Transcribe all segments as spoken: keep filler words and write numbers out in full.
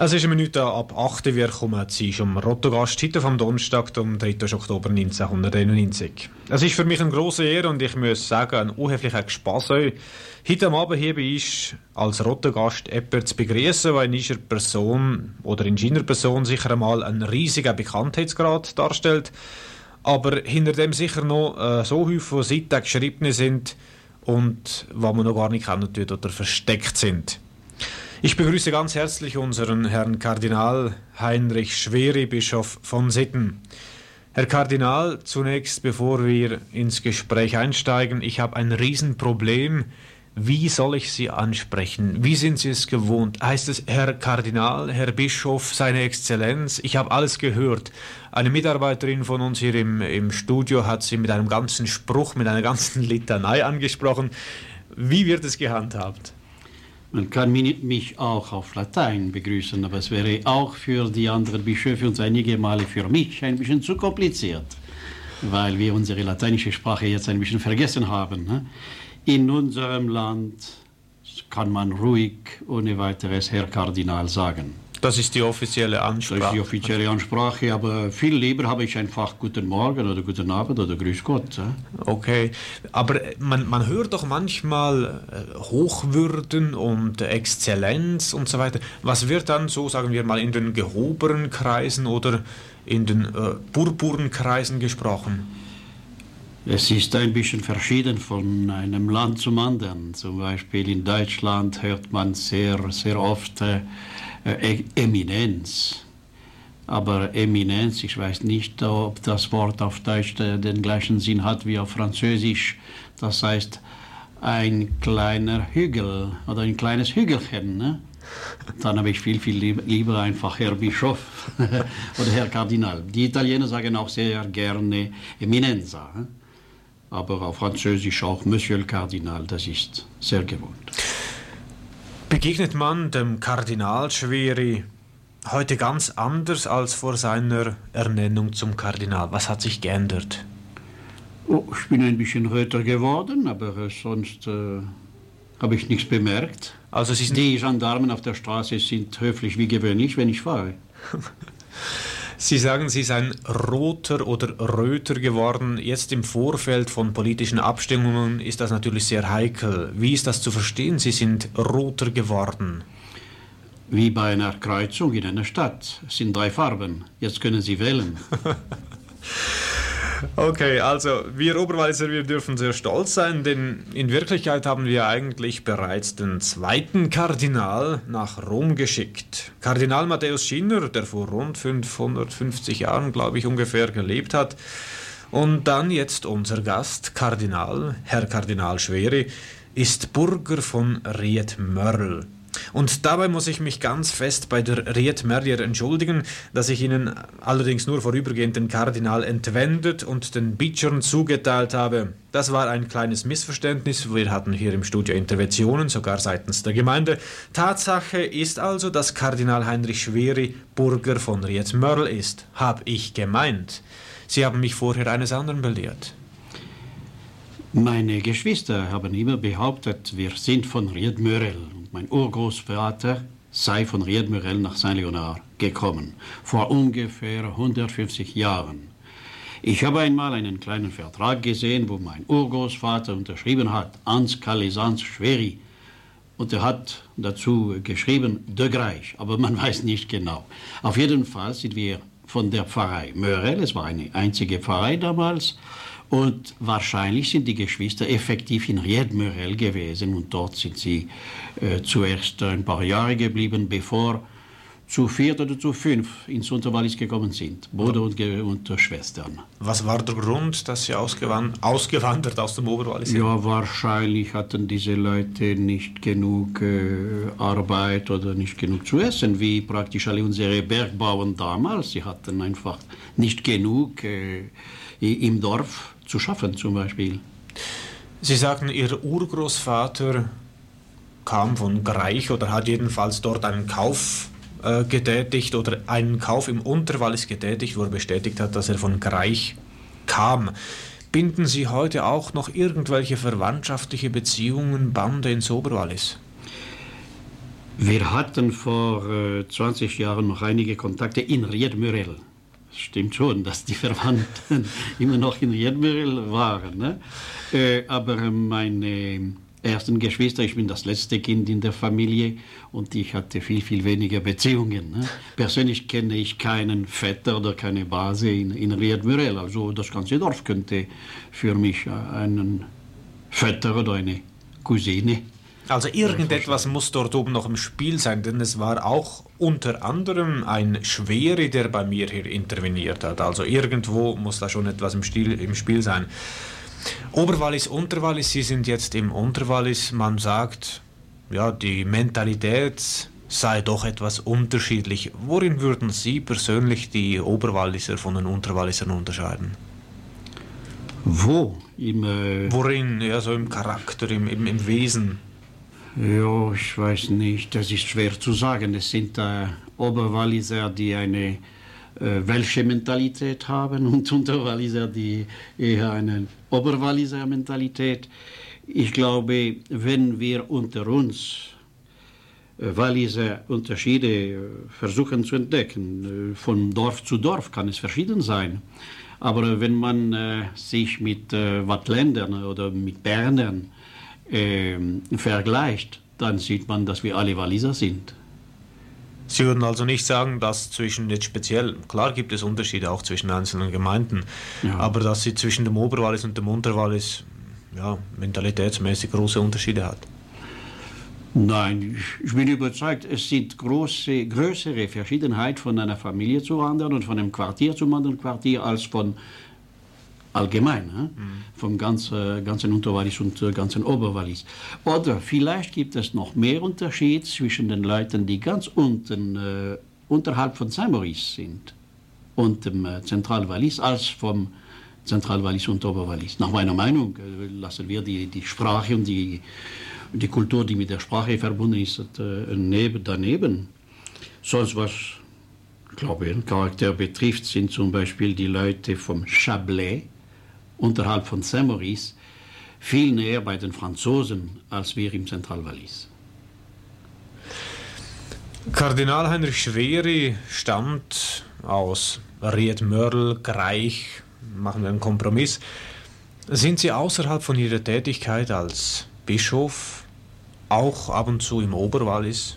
Es ist eine Minute ab acht Uhr, wir kommen zum Rottogast, heute vom Donnerstag, am dritten Oktober neunzehnhunderteinundneunzig. Es ist für mich eine grosse Ehre und ich muss sagen, ein unheimlicher Spass euch, heute am Abend hier bei uns als Rottogast jemanden zu begrüßen, der in seiner Person oder in seiner Person sicher einmal einen riesigen Bekanntheitsgrad darstellt, aber hinter dem sicher noch äh, so viele von Seiten geschrieben sind und was man noch gar nicht kennen tut oder versteckt sind. Ich begrüße ganz herzlich unseren Herrn Kardinal Heinrich Schwery, Bischof von Sitten. Herr Kardinal, zunächst, bevor wir ins Gespräch einsteigen, ich habe ein Riesenproblem. Wie soll ich Sie ansprechen? Wie sind Sie es gewohnt? Heißt es Herr Kardinal, Herr Bischof, Seine Exzellenz? Ich habe alles gehört. Eine Mitarbeiterin von uns hier im, im Studio hat Sie mit einem ganzen Spruch, mit einer ganzen Litanei angesprochen. Wie wird es gehandhabt? Man kann mich auch auf Latein begrüßen, aber es wäre auch für die anderen Bischöfe und einige Male für mich ein bisschen zu kompliziert, weil wir unsere lateinische Sprache jetzt ein bisschen vergessen haben. In unserem Land kann man ruhig ohne weiteres Herr Kardinal sagen. Das ist die offizielle Ansprache. Das ist die offizielle Ansprache, aber viel lieber habe ich einfach Guten Morgen oder Guten Abend oder Grüß Gott. Okay, aber man, man hört doch manchmal Hochwürden und Exzellenz und so weiter. Was wird dann so, sagen wir mal, in den gehobenen Kreisen oder in den äh, purpurnen Kreisen gesprochen? Es ist ein bisschen verschieden von einem Land zum anderen. Zum Beispiel in Deutschland hört man sehr, sehr oft äh, Eminenz. Aber Eminenz, ich weiß nicht, ob das Wort auf Deutsch den gleichen Sinn hat wie auf Französisch. Das heißt, ein kleiner Hügel oder ein kleines Hügelchen. Ne? Dann habe ich viel, viel lieber einfach Herr Bischof oder Herr Kardinal. Die Italiener sagen auch sehr gerne Eminenza. Ne? Aber auf Französisch auch Monsieur le Cardinal, das ist sehr gewohnt. Begegnet man dem Kardinal Schwery heute ganz anders als vor seiner Ernennung zum Kardinal? Was hat sich geändert? Oh, ich bin ein bisschen röter geworden, aber äh, sonst äh, habe ich nichts bemerkt. Also Sie sind Die Gendarmen auf der Straße sind höflich wie gewöhnlich, wenn ich fahre. Sie sagen, Sie seien roter oder röter geworden. Jetzt im Vorfeld von politischen Abstimmungen ist das natürlich sehr heikel. Wie ist das zu verstehen? Sie sind roter geworden. Wie bei einer Kreuzung in einer Stadt. Es sind drei Farben. Jetzt können Sie wählen. Okay, also wir Oberwalliser, wir dürfen sehr stolz sein, denn in Wirklichkeit haben wir eigentlich bereits den zweiten Kardinal nach Rom geschickt. Kardinal Matthäus Schinner, der vor rund fünfhundertfünfzig Jahren, glaube ich, ungefähr gelebt hat. Und dann jetzt unser Gast, Kardinal, Herr Kardinal Schwery, ist Burger von Ried-Mörl. Und dabei muss ich mich ganz fest bei der Ried-Mörlier entschuldigen, dass ich Ihnen allerdings nur vorübergehend den Kardinal entwendet und den Bitschern zugeteilt habe. Das war ein kleines Missverständnis. Wir hatten hier im Studio Interventionen, sogar seitens der Gemeinde. Tatsache ist also, dass Kardinal Heinrich Schwery Burger von Ried-Mörl ist. Hab ich gemeint. Sie haben mich vorher eines anderen belehrt. Meine Geschwister haben immer behauptet, wir sind von Ried-Mörl. Mein Urgroßvater sei von Ried-Mörl nach Saint-Léonard gekommen, vor ungefähr hundertfünfzig Jahren. Ich habe einmal einen kleinen Vertrag gesehen, wo mein Urgroßvater unterschrieben hat, Hans Calesans Schwery. Und er hat dazu geschrieben, de Greich, aber man weiß nicht genau. Auf jeden Fall sind wir von der Pfarrei Mörl, es war eine einzige Pfarrei damals, und wahrscheinlich sind die Geschwister effektiv in Ried-Mörl gewesen und dort sind sie äh, zuerst ein paar Jahre geblieben, bevor zu viert oder zu fünf ins Unterwallis gekommen sind, Bruder und, und Schwestern. Was war der Grund, dass Sie ausgewand- ausgewandert aus dem Oberwallis sind? Ja, wahrscheinlich hatten diese Leute nicht genug äh, Arbeit oder nicht genug zu essen, wie praktisch alle unsere Bergbauern damals. Sie hatten einfach nicht genug äh, im Dorf zu schaffen, zum Beispiel. Sie sagten, Ihr Urgroßvater kam von Greich oder hat jedenfalls dort einen Kauf äh, getätigt oder einen Kauf im Unterwallis getätigt, wo er bestätigt hat, dass er von Greich kam. Binden Sie heute auch noch irgendwelche verwandtschaftliche Beziehungen, Bande ins Oberwallis? Wir hatten vor äh, zwanzig Jahren noch einige Kontakte in Riedmürel. Es stimmt schon, dass die Verwandten immer noch in Riedmürel waren. Ne? Äh, aber meine ersten Geschwister, ich bin das letzte Kind in der Familie und ich hatte viel, viel weniger Beziehungen. Ne? Persönlich kenne ich keinen Vetter oder keine Base in, in Riedmürel. Also das ganze Dorf könnte für mich einen Vetter oder eine Cousine. Also irgendetwas muss dort oben noch im Spiel sein, denn es war auch unter anderem ein Schweri, der bei mir hier interveniert hat. Also irgendwo muss da schon etwas im, Stil, im Spiel sein. Oberwallis, Unterwallis, Sie sind jetzt im Unterwallis. Man sagt, ja, die Mentalität sei doch etwas unterschiedlich. Worin würden Sie persönlich die Oberwalliser von den Unterwallisern unterscheiden? Wo? Im, äh Worin? Ja, so im Charakter, im, im, im Wesen. Ja, ich weiß nicht, das ist schwer zu sagen. Es sind äh, Oberwalliser, die eine äh, welsche Mentalität haben und Unterwalliser, die eher eine Oberwalliser Mentalität. Ich glaube, wenn wir unter uns äh, Walliser Unterschiede äh, versuchen zu entdecken, äh, von Dorf zu Dorf kann es verschieden sein. Aber wenn man äh, sich mit äh, Wattländern oder mit Bernern äh, vergleicht, dann sieht man, dass wir alle Walliser sind. Sie würden also nicht sagen, dass zwischen, jetzt speziell, klar gibt es Unterschiede auch zwischen einzelnen Gemeinden, ja, aber dass sie zwischen dem Oberwallis und dem Unterwallis ja, mentalitätsmäßig große Unterschiede hat? Nein, ich bin überzeugt, es sind große, größere Verschiedenheit von einer Familie zu anderen und von einem Quartier zum anderen Quartier als von allgemein, ne? Mhm. Vom ganzen, ganzen Unterwallis und äh, ganzen Oberwallis. Oder vielleicht gibt es noch mehr Unterschied zwischen den Leuten, die ganz unten, äh, unterhalb von Saint-Maurice sind und dem äh, Zentralwallis, als vom Zentralwallis und Oberwallis. Nach meiner Meinung äh, lassen wir die, die Sprache und die, die Kultur, die mit der Sprache verbunden ist, äh, neben, daneben. Sonst was, ich glaube, den Charakter betrifft, sind zum Beispiel die Leute vom Chablais, unterhalb von Saint-Maurice, viel näher bei den Franzosen als wir im Zentralwallis. Kardinal Heinrich Schweri stammt aus Riedmörl, Greich, machen wir einen Kompromiss. Sind Sie außerhalb von Ihrer Tätigkeit als Bischof auch ab und zu im Oberwallis?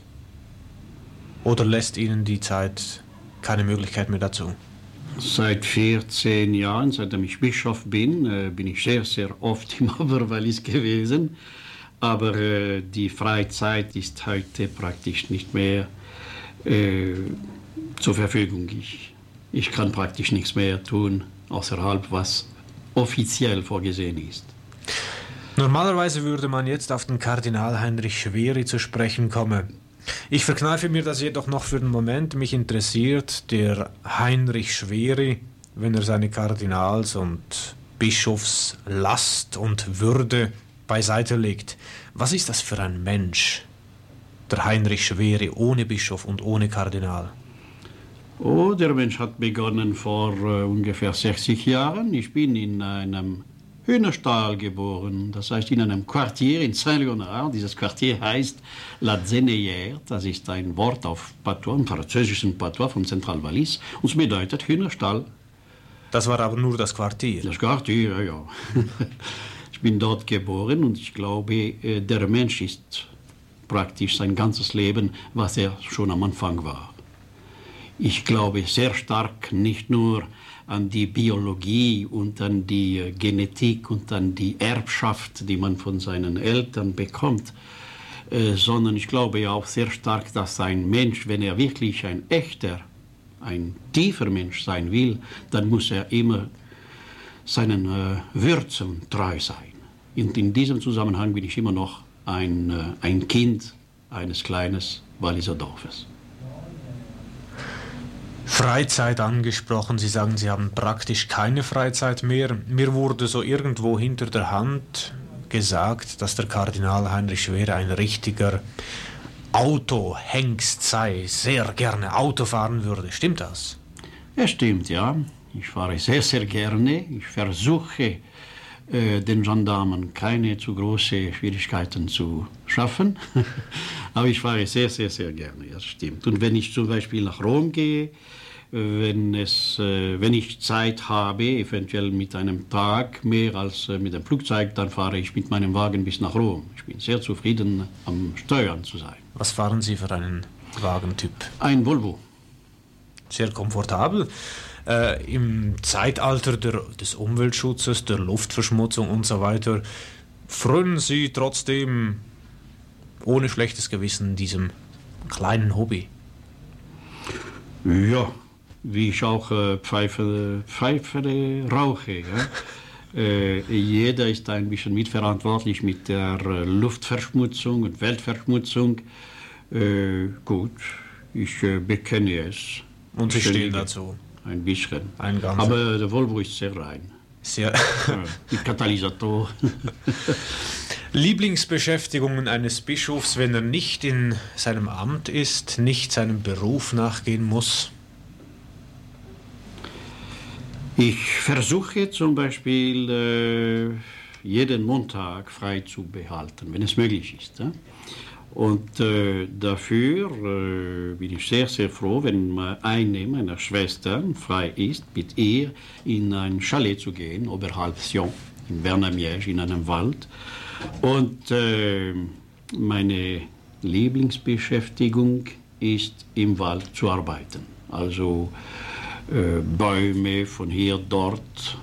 Oder lässt Ihnen die Zeit keine Möglichkeit mehr dazu? Seit vierzehn Jahren, seitdem ich Bischof bin, äh, bin ich sehr, sehr oft im Oberwallis gewesen. Aber äh, die Freizeit ist heute praktisch nicht mehr äh, zur Verfügung. Ich, ich kann praktisch nichts mehr tun, außerhalb was offiziell vorgesehen ist. Normalerweise würde man jetzt auf den Kardinal Heinrich Schweri zu sprechen kommen. Ich verkneife mir das jedoch noch für den Moment. Mich interessiert der Heinrich Schweri, wenn er seine Kardinals- und Bischofslast und Würde beiseite legt. Was ist das für ein Mensch, der Heinrich Schweri, ohne Bischof und ohne Kardinal? Oh, der Mensch hat begonnen vor äh, ungefähr sechzig Jahren. Ich bin in einem Hühnerstall geboren, das heißt in einem Quartier in Saint-Léonard. Dieses Quartier heißt La Zénéière, das ist ein Wort auf Patois, im französischen Patois vom Zentralwallis, und es bedeutet Hühnerstall. Das war aber nur das Quartier? Das Quartier, ja, ja. Ich bin dort geboren und ich glaube, der Mensch ist praktisch sein ganzes Leben, was er schon am Anfang war. Ich glaube sehr stark nicht nur an die Biologie und an die Genetik und an die Erbschaft, die man von seinen Eltern bekommt, äh, sondern ich glaube auch sehr stark, dass ein Mensch, wenn er wirklich ein echter, ein tiefer Mensch sein will, dann muss er immer seinen äh, Wurzeln treu sein. Und in diesem Zusammenhang bin ich immer noch ein, äh, ein Kind eines kleinen Walliser Dorfes. Freizeit angesprochen. Sie sagen, Sie haben praktisch keine Freizeit mehr. Mir wurde so irgendwo hinter der Hand gesagt, dass der Kardinal Heinrich Schweri ein richtiger Autohengst sei, sehr gerne Auto fahren würde. Stimmt das? Ja, stimmt, ja. Ich fahre sehr, sehr gerne. Ich versuche, äh, den Gendarmen keine zu großen Schwierigkeiten zu schaffen. Aber ich fahre sehr, sehr, sehr gerne, das stimmt. Und wenn ich zum Beispiel nach Rom gehe, wenn, es, wenn ich Zeit habe, eventuell mit einem Tag mehr als mit dem Flugzeug, dann fahre ich mit meinem Wagen bis nach Rom. Ich bin sehr zufrieden, am Steuern zu sein. Was fahren Sie für einen Wagentyp? Ein Volvo. Sehr komfortabel. Äh, Im Zeitalter der, des Umweltschutzes, der Luftverschmutzung und so weiter, frönen Sie trotzdem ohne schlechtes Gewissen diesem kleinen Hobby? Ja, wie ich auch äh, Pfeife, Pfeife rauche. Ja? äh, jeder ist ein bisschen mitverantwortlich mit der äh, Luftverschmutzung und Weltverschmutzung. Äh, gut, ich äh, bekenne es. Und Sie stehen dazu? Ein bisschen. Ein Aber der Volvo ist sehr rein. Sehr. Ja, mit Katalysator. Lieblingsbeschäftigungen eines Bischofs, wenn er nicht in seinem Amt ist, nicht seinem Beruf nachgehen muss? Ich versuche zum Beispiel äh, jeden Montag frei zu behalten, wenn es möglich ist. Ja? Und äh, dafür äh, bin ich sehr, sehr froh, wenn eine meiner Schwestern frei ist, mit ihr in ein Chalet zu gehen, oberhalb Sion, in Bernamiège, in einem Wald. Und äh, meine Lieblingsbeschäftigung ist, im Wald zu arbeiten. Also äh, Bäume von hier, dort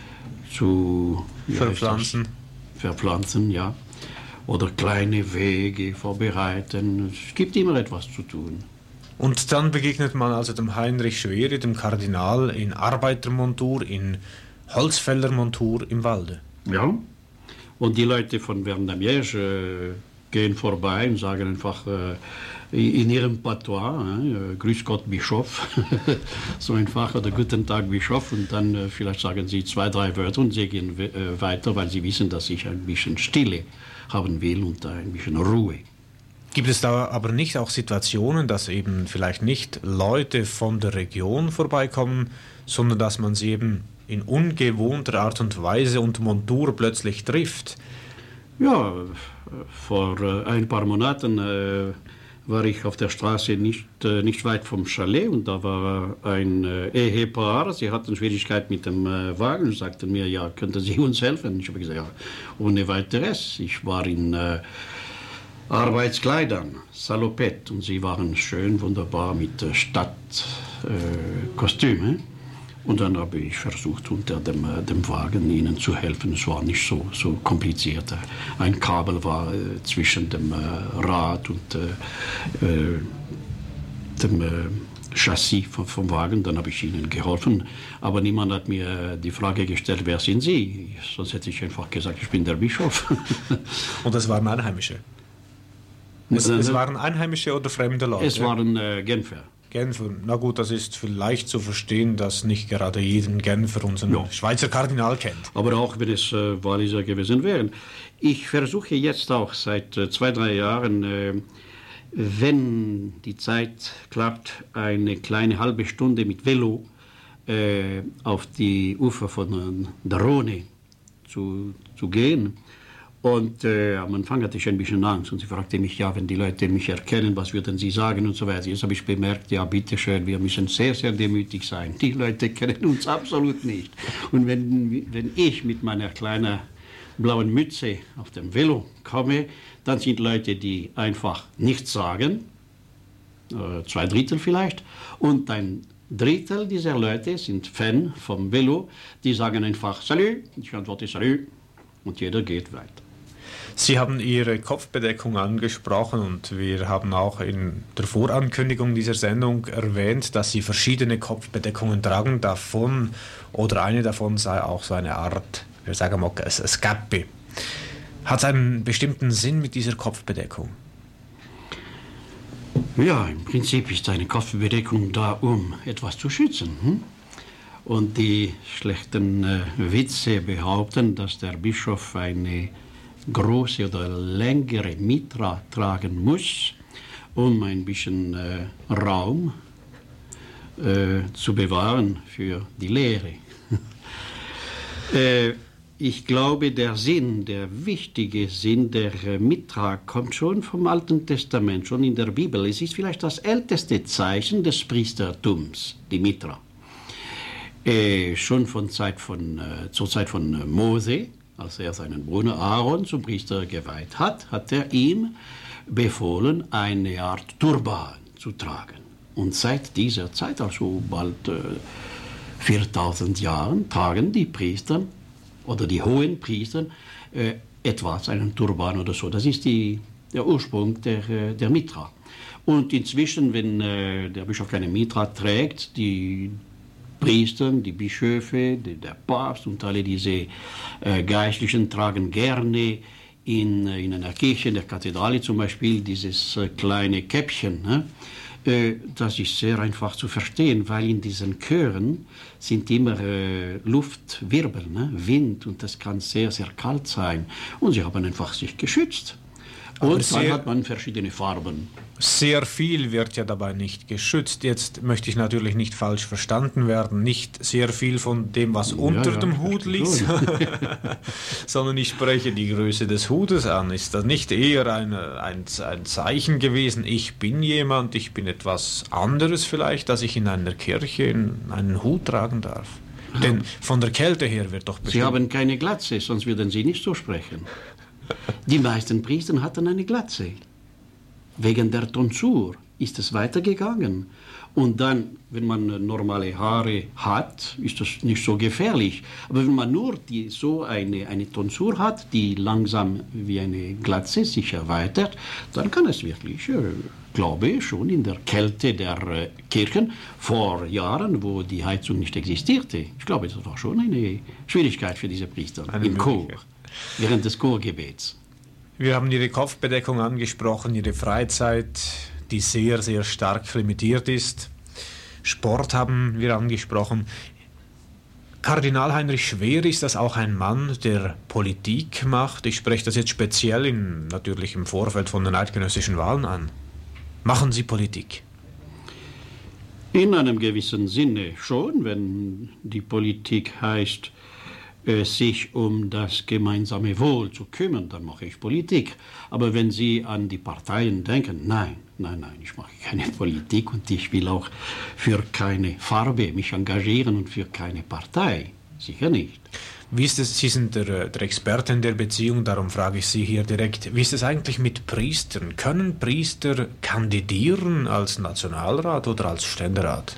zu verpflanzen. Verpflanzen, ja. Oder kleine Wege vorbereiten. Es gibt immer etwas zu tun. Und dann begegnet man also dem Heinrich Schweri, dem Kardinal, in Arbeitermontur, in Holzfällermontur im Walde. Ja. Und die Leute von Bernamiège äh, gehen vorbei und sagen einfach äh, in ihrem Patois, äh, Grüß Gott Bischof, so einfach, oder Guten Tag Bischof, und dann äh, vielleicht sagen sie zwei, drei Wörter und sie gehen äh, weiter, weil sie wissen, dass ich ein bisschen Stille haben will und ein bisschen Ruhe. Gibt es da aber nicht auch Situationen, dass eben vielleicht nicht Leute von der Region vorbeikommen, sondern dass man sie eben in ungewohnter Art und Weise und Montur plötzlich trifft? Ja, vor äh, ein paar Monaten äh, war ich auf der Straße nicht, äh, nicht weit vom Chalet und da war ein äh, Ehepaar. Sie hatten Schwierigkeiten mit dem äh, Wagen und sagten mir, ja, könnten Sie uns helfen? Ich habe gesagt, ja, ohne weiteres. Ich war in äh, Arbeitskleidern, Salopette, und sie waren schön, wunderbar mit äh, Stadtkostümen. Äh, Und dann habe ich versucht, unter dem, äh, dem Wagen ihnen zu helfen. Es war nicht so, so kompliziert. Ein Kabel war äh, zwischen dem äh, Rad und äh, äh, dem äh, Chassis vom, vom Wagen. Dann habe ich ihnen geholfen. Aber niemand hat mir die Frage gestellt, wer sind Sie? Sonst hätte ich einfach gesagt, ich bin der Bischof. Und das waren Einheimische? Es, es waren Einheimische oder fremde Leute? Es waren äh, Genfer. Genfer, na gut, das ist vielleicht zu verstehen, dass nicht gerade jeden Genfer unseren ja. Schweizer Kardinal kennt. Aber auch wenn es äh, Walliser gewesen wären. Ich versuche jetzt auch seit äh, zwei, drei Jahren, äh, wenn die Zeit klappt, eine kleine halbe Stunde mit Velo äh, auf die Ufer von der Rhone zu, zu gehen. Und äh, am Anfang hatte ich ein bisschen Angst und sie fragte mich, ja, wenn die Leute mich erkennen, was würden sie sagen und so weiter. Jetzt habe ich bemerkt, ja, bitteschön, wir müssen sehr, sehr demütig sein. Die Leute kennen uns absolut nicht. Und wenn, wenn ich mit meiner kleinen blauen Mütze auf dem Velo komme, dann sind Leute, die einfach nichts sagen, äh, zwei Drittel vielleicht, und ein Drittel dieser Leute sind Fan vom Velo, die sagen einfach Salut, ich antworte Salut und jeder geht weiter. Sie haben Ihre Kopfbedeckung angesprochen und wir haben auch in der Vorankündigung dieser Sendung erwähnt, dass Sie verschiedene Kopfbedeckungen tragen. Davon oder eine davon sei auch so eine Art, wir sagen mal, ein Käppi. Hat es einen bestimmten Sinn mit dieser Kopfbedeckung? Ja, im Prinzip ist eine Kopfbedeckung da, um etwas zu schützen. Hm? Und die schlechten äh, Witze behaupten, dass der Bischof eine große oder längere Mitra tragen muss, um ein bisschen äh, Raum äh, zu bewahren für die Lehre. äh, Ich glaube, der Sinn, der wichtige Sinn der Mitra kommt schon vom Alten Testament, schon in der Bibel. Es ist vielleicht das älteste Zeichen des Priestertums, die Mitra. Äh, schon von Zeit von, äh, zur Zeit von Mose, als er seinen Bruder Aaron zum Priester geweiht hat, hat er ihm befohlen, eine Art Turban zu tragen. Und seit dieser Zeit, also bald äh, viertausend Jahren, tragen die Priester oder die hohen Priester äh, etwas, einen Turban oder so. Das ist die, der Ursprung der, der Mitra. Und inzwischen, wenn äh, der Bischof keine Mitra trägt, die Priester, die Bischöfe, die, der Papst und alle diese äh, Geistlichen tragen gerne in, in einer Kirche, in der Kathedrale zum Beispiel, dieses äh, kleine Käppchen. Ne? Äh, das ist sehr einfach zu verstehen, weil in diesen Chören sind immer äh, Luftwirbel, ne? Wind, und das kann sehr, sehr kalt sein. Und sie haben einfach sich geschützt. Und dann hat man verschiedene Farben. Sehr viel wird ja dabei nicht geschützt. Jetzt möchte ich natürlich nicht falsch verstanden werden. Nicht sehr viel von dem, was unter ja, ja, dem Hut liegt, sondern ich spreche die Größe des Hutes an. Ist das nicht eher eine, ein, ein Zeichen gewesen, ich bin jemand, ich bin etwas anderes vielleicht, dass ich in einer Kirche einen Hut tragen darf? Ja. Denn von der Kälte her wird doch bestimmt... Sie haben keine Glatze, sonst würden Sie nicht so sprechen. Die meisten Priester hatten eine Glatze. Wegen der Tonsur ist es weitergegangen. Und dann, wenn man normale Haare hat, ist das nicht so gefährlich. Aber wenn man nur die, so eine, eine Tonsur hat, die langsam wie eine Glatze sich erweitert, dann kann es wirklich, äh, glaube ich, schon in der Kälte der äh, Kirchen vor Jahren, wo die Heizung nicht existierte, ich glaube, das war schon eine Schwierigkeit für diese Priester im Chor. Während des Chorgebets. Wir haben Ihre Kopfbedeckung angesprochen, Ihre Freizeit, die sehr, sehr stark limitiert ist. Sport haben wir angesprochen. Kardinal Heinrich Schwer, ist das auch ein Mann, der Politik macht? Ich spreche das jetzt speziell in, natürlich im Vorfeld von den eidgenössischen Wahlen an. Machen Sie Politik? In einem gewissen Sinne schon, wenn die Politik heißt, sich um das gemeinsame Wohl zu kümmern, dann mache ich Politik. Aber wenn Sie an die Parteien denken, nein, nein, nein, ich mache keine Politik und ich will auch für keine Farbe mich engagieren und für keine Partei. Sicher nicht. Wie ist es, Sie sind der, der Experte in der Beziehung, darum frage ich Sie hier direkt, wie ist es eigentlich mit Priestern? Können Priester kandidieren als Nationalrat oder als Ständerat?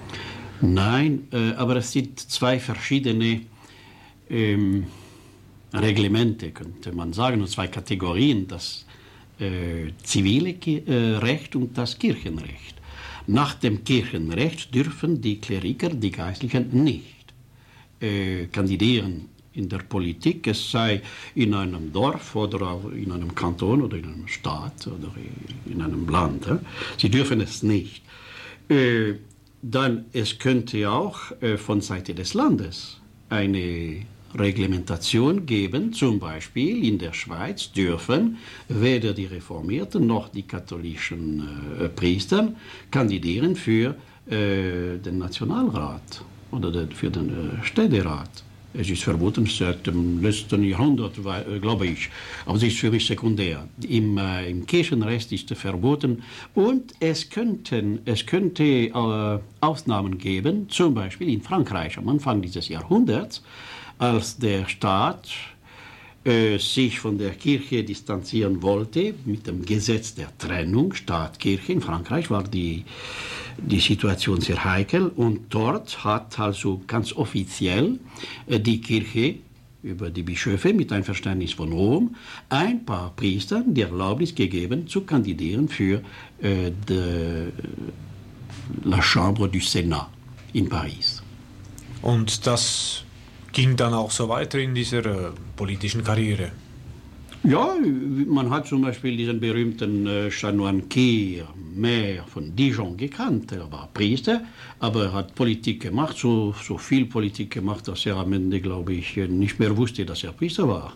Nein, äh, aber es sind zwei verschiedene Ähm, Reglemente, könnte man sagen, und zwei Kategorien, das äh, zivile äh, Recht und das Kirchenrecht. Nach dem Kirchenrecht dürfen die Kleriker, die Geistlichen, nicht äh, kandidieren in der Politik, es sei in einem Dorf oder in einem Kanton oder in einem Staat oder in einem Land. Äh. Sie dürfen es nicht. Äh, dann, es könnte auch äh, von Seite des Landes eine Reglementation geben, zum Beispiel in der Schweiz dürfen weder die Reformierten noch die katholischen äh, Priester kandidieren für äh, den Nationalrat oder den, für den äh, Ständerat. Es ist verboten seit dem letzten Jahrhundert, äh, glaube ich, aber es ist für mich sekundär. Im, äh, im Kirchenrecht ist es verboten und es, könnten, es könnte äh, Ausnahmen geben, zum Beispiel in Frankreich am Anfang dieses Jahrhunderts, als der Staat äh, sich von der Kirche distanzieren wollte, mit dem Gesetz der Trennung Staat-Kirche. In Frankreich war die, die Situation sehr heikel und dort hat also ganz offiziell äh, die Kirche über die Bischöfe mit Einverständnis von Rom ein paar Priestern die Erlaubnis gegeben, zu kandidieren für äh, de, la Chambre du Sénat in Paris. Und das ging dann auch so weiter in dieser äh, politischen Karriere? Ja, man hat zum Beispiel diesen berühmten äh, Chanoine Cyr, Maire von Dijon, gekannt. Er war Priester, aber er hat Politik gemacht, so, so viel Politik gemacht, dass er am Ende, glaube ich, nicht mehr wusste, dass er Priester war.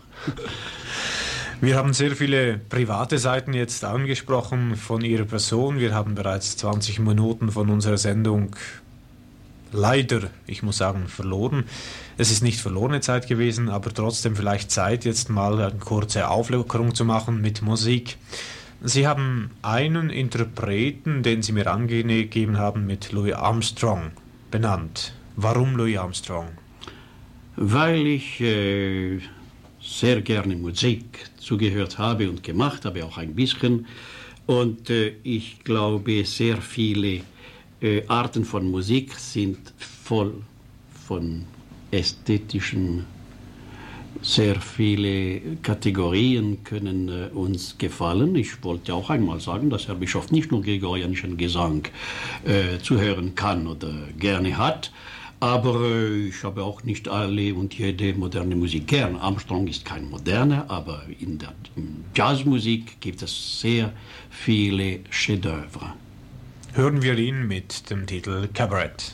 Wir haben sehr viele private Seiten jetzt angesprochen von Ihrer Person. Wir haben bereits zwanzig Minuten von unserer Sendung leider, ich muss sagen, verloren. Es ist nicht verlorene Zeit gewesen, aber trotzdem vielleicht Zeit, jetzt mal eine kurze Auflockerung zu machen mit Musik. Sie haben einen Interpreten, den Sie mir angegeben haben, mit Louis Armstrong benannt. Warum Louis Armstrong? Weil ich äh, sehr gerne Musik zugehört habe und gemacht habe, auch ein bisschen. Und äh, ich glaube, sehr viele äh, Arten von Musik sind voll von ästhetischen, sehr viele Kategorien können äh, uns gefallen. Ich wollte auch einmal sagen, dass Herr Bischof nicht nur gregorianischen Gesang äh, zuhören kann oder gerne hat, aber äh, ich habe auch nicht alle und jede moderne Musik gern. Armstrong ist kein moderner, aber in der in Jazzmusik gibt es sehr viele Chefs-d'œuvre. Hören wir ihn mit dem Titel Cabaret.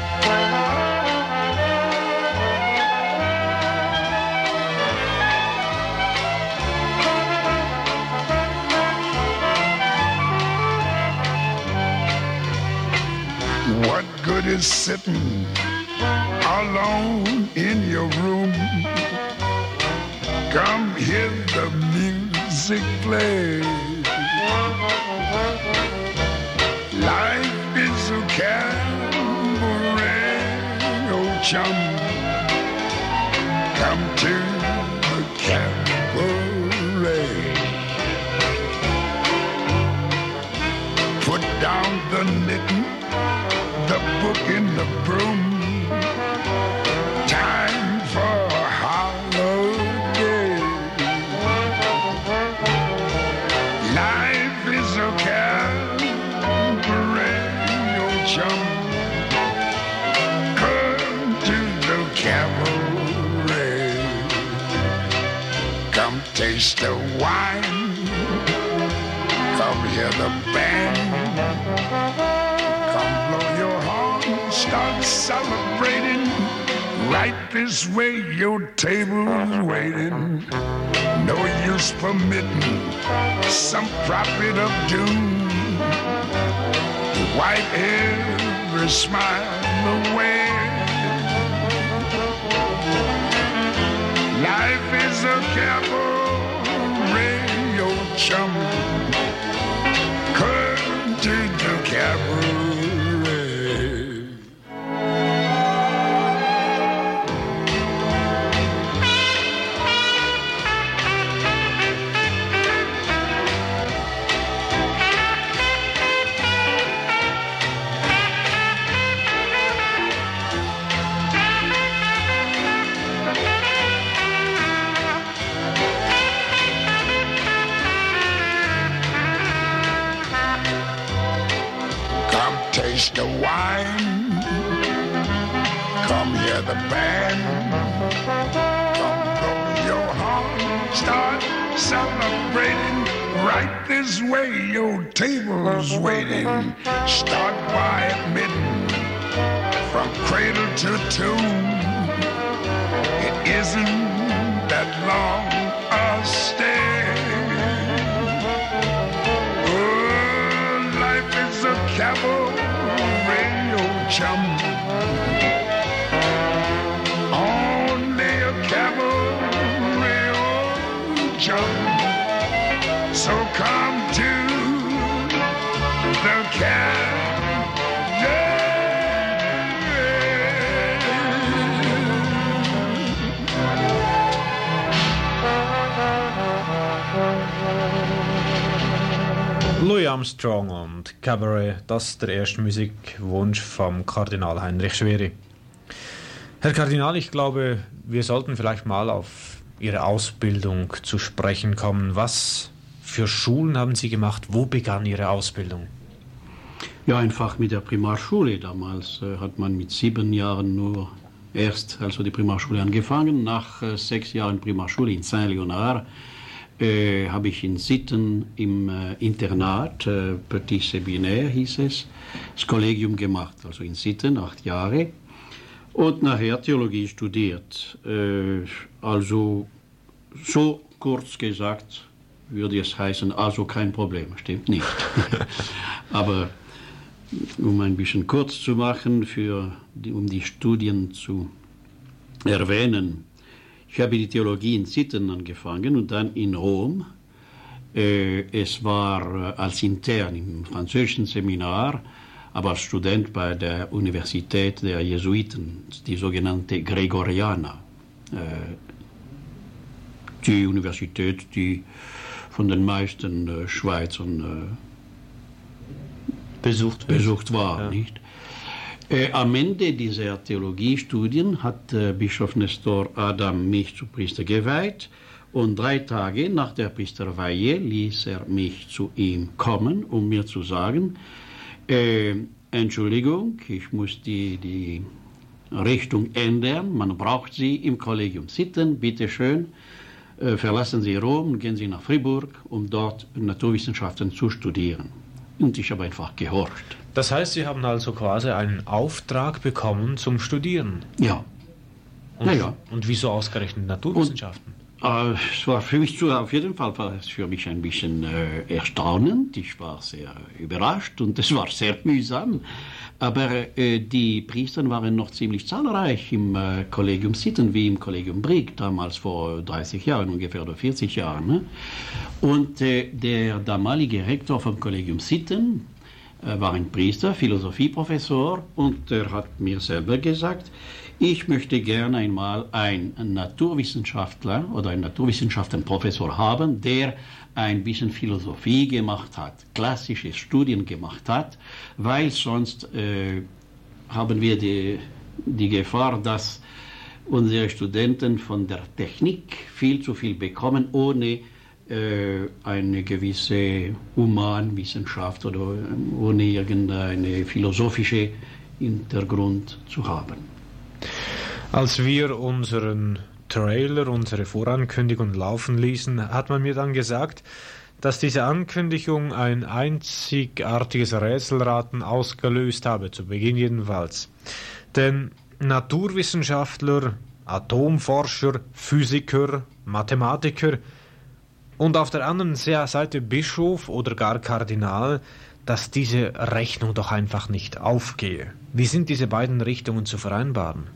What good is sitting alone in your room? Come hear the music play. Life is a cabaret, oh chum. Come to the cabaret. Put down the knitting, the book in the broom. Time for a holiday. Life is a cabaret, oh chum. Come to the cabaret. Come taste the wine. Come hear the band. Start celebrating. Right this way, your table's waiting. No use permitting some prophet of doom to wipe every smile away. Life is a cabaret, your chum. Come to the cabaret. Taste the wine. Come hear the band. Come blow your horn. Start celebrating. Right this way, your table's waiting. Start by admitting, from cradle to tomb, it isn't that long a stay. Oh, life is a cabaret, chum. Only a cabaret, oh chum. So come to the cabaret. Louis Armstrong und Cabaret, das ist der erste Musikwunsch vom Kardinal Heinrich Schwery. Herr Kardinal, ich glaube, wir sollten vielleicht mal auf Ihre Ausbildung zu sprechen kommen. Was für Schulen haben Sie gemacht? Wo begann Ihre Ausbildung? Ja, einfach mit der Primarschule. Damals äh, hat man mit sieben Jahren nur erst also die Primarschule angefangen. Nach äh, sechs Jahren Primarschule in Saint-Léonard Äh, habe ich in Sitten im äh, Internat, äh, Petit Séminaire hieß es, das Kollegium gemacht, also in Sitten, acht Jahre, und nachher Theologie studiert. Äh, also so kurz gesagt würde es heißen, also kein Problem, stimmt nicht. Aber um ein bisschen kurz zu machen, für die, um die Studien zu erwähnen. Ich habe die Theologie in Sitten angefangen und dann in Rom. Äh, es war als intern im französischen Seminar, aber als Student bei der Universität der Jesuiten, die sogenannte Gregoriana. Äh, die Universität, die von den meisten äh, Schweizern äh, besucht, besucht war. Ja. Nicht? Äh, am Ende dieser Theologiestudien hat äh, Bischof Nestor Adam mich zu Priester geweiht und drei Tage nach der Priesterweihe ließ er mich zu ihm kommen, um mir zu sagen, äh, Entschuldigung, ich muss die, die Richtung ändern, man braucht Sie im Kollegium Sitten, bitteschön, äh, verlassen Sie Rom und gehen Sie nach Fribourg, um dort Naturwissenschaften zu studieren. Und ich habe einfach gehorcht. Das heißt, Sie haben also quasi einen Auftrag bekommen zum Studieren? Ja. Und, Naja. und wieso ausgerechnet Naturwissenschaften? Und, äh, es war für mich, auf jeden Fall war es für mich ein bisschen äh, erstaunend. Ich war sehr überrascht und es war sehr mühsam. Aber äh, die Priester waren noch ziemlich zahlreich im äh, Kollegium Sitten wie im Kollegium Brig, damals vor dreißig Jahren ungefähr oder vierzig Jahren. Ne? Und äh, der damalige Rektor vom Kollegium Sitten äh, war ein Priester, Philosophieprofessor, und er hat mir selber gesagt, ich möchte gerne einmal einen Naturwissenschaftler oder einen Naturwissenschaftenprofessor haben, der ein bisschen Philosophie gemacht hat, klassische Studien gemacht hat, weil sonst äh, haben wir die, die Gefahr, dass unsere Studenten von der Technik viel zu viel bekommen, ohne äh, eine gewisse Humanwissenschaft oder ohne irgendeine philosophische Hintergrund zu haben. Als wir unseren Trailer, unsere Vorankündigung laufen ließen, hat man mir dann gesagt, dass diese Ankündigung ein einzigartiges Rätselraten ausgelöst habe, zu Beginn jedenfalls. Denn Naturwissenschaftler, Atomforscher, Physiker, Mathematiker und auf der anderen Seite Bischof oder gar Kardinal, dass diese Rechnung doch einfach nicht aufgehe. Wie sind diese beiden Richtungen zu vereinbaren?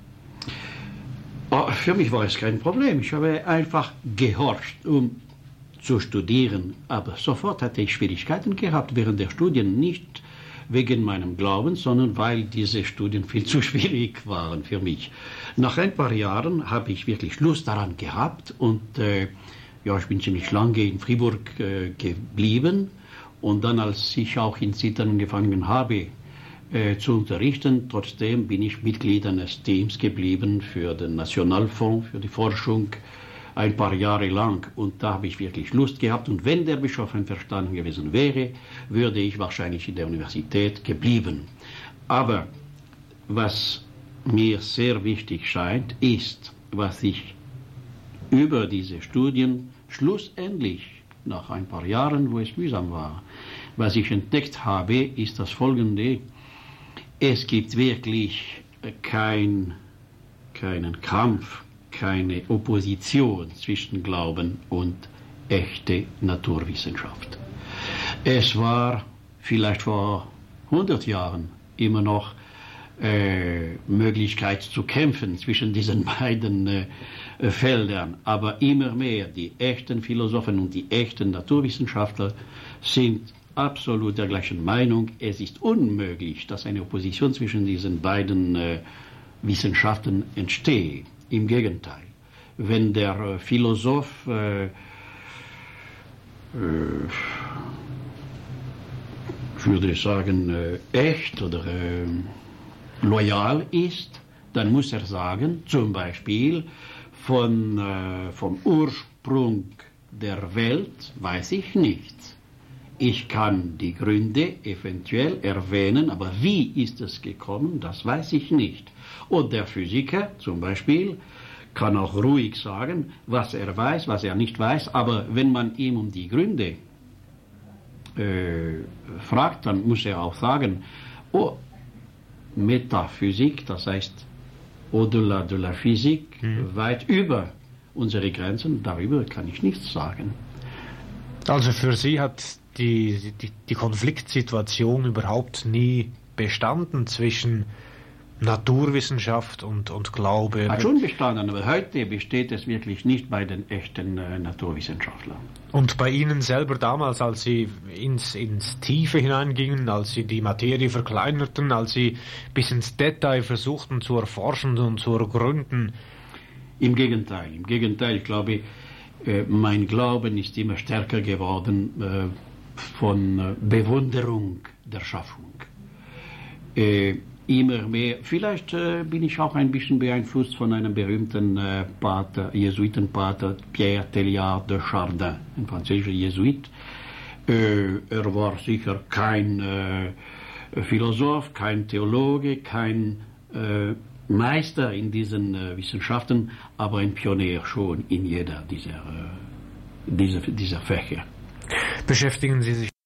Oh, für mich war es kein Problem. Ich habe einfach gehorcht, um zu studieren. Aber sofort hatte ich Schwierigkeiten gehabt während der Studien, nicht wegen meinem Glauben, sondern weil diese Studien viel zu schwierig waren für mich. Nach ein paar Jahren habe ich wirklich Lust daran gehabt und äh, ja, ich bin ziemlich lange in Fribourg äh, geblieben. Und dann, als ich auch in Sitten angefangen habe, Äh, zu unterrichten. Trotzdem bin ich Mitglied eines Teams geblieben für den Nationalfonds, für die Forschung, ein paar Jahre lang. Und da habe ich wirklich Lust gehabt. Und wenn der Bischof einverstanden gewesen wäre, würde ich wahrscheinlich in der Universität geblieben. Aber was mir sehr wichtig scheint, ist, was ich über diese Studien schlussendlich, nach ein paar Jahren, wo es mühsam war, was ich entdeckt habe, ist das Folgende: Es gibt wirklich kein, keinen Kampf, keine Opposition zwischen Glauben und echte Naturwissenschaft. Es war vielleicht vor hundert Jahren immer noch äh, Möglichkeit zu kämpfen zwischen diesen beiden äh, Feldern, aber immer mehr die echten Philosophen und die echten Naturwissenschaftler sind absolut der gleichen Meinung. Es ist unmöglich, dass eine Opposition zwischen diesen beiden äh, Wissenschaften entsteht. Im Gegenteil. Wenn der äh, Philosoph äh, äh, ich würde sagen, äh, echt oder äh, loyal ist, dann muss er sagen, zum Beispiel, von, äh, vom Ursprung der Welt weiß ich nichts. Ich kann die Gründe eventuell erwähnen, aber wie ist es gekommen, das weiß ich nicht. Und der Physiker zum Beispiel kann auch ruhig sagen, was er weiß, was er nicht weiß, aber wenn man ihm um die Gründe äh, fragt, dann muss er auch sagen, oh, Metaphysik, das heißt au-delà de la physique, hm. weit über unsere Grenzen, darüber kann ich nichts sagen. Also für Sie hat die, die, die Konfliktsituation überhaupt nie bestanden zwischen Naturwissenschaft und, und Glaube? Hat schon bestanden, aber heute besteht es wirklich nicht bei den echten äh, Naturwissenschaftlern. Und bei Ihnen selber damals, als Sie ins, ins Tiefe hineingingen, als Sie die Materie verkleinerten, als Sie bis ins Detail versuchten zu erforschen und zu ergründen? Im Gegenteil, im Gegenteil, ich glaube, äh, mein Glauben ist immer stärker geworden äh, von äh, Bewunderung der Schaffung. Äh, Immer mehr. Vielleicht äh, bin ich auch ein bisschen beeinflusst von einem berühmten äh, Pater, Jesuitenpater Pierre Teilhard de Chardin, ein französischer Jesuit. Äh, er war sicher kein äh, Philosoph, kein Theologe, kein äh, Meister in diesen äh, Wissenschaften, aber ein Pionier schon in jeder dieser, äh, dieser, dieser Fächer. Beschäftigen Sie sich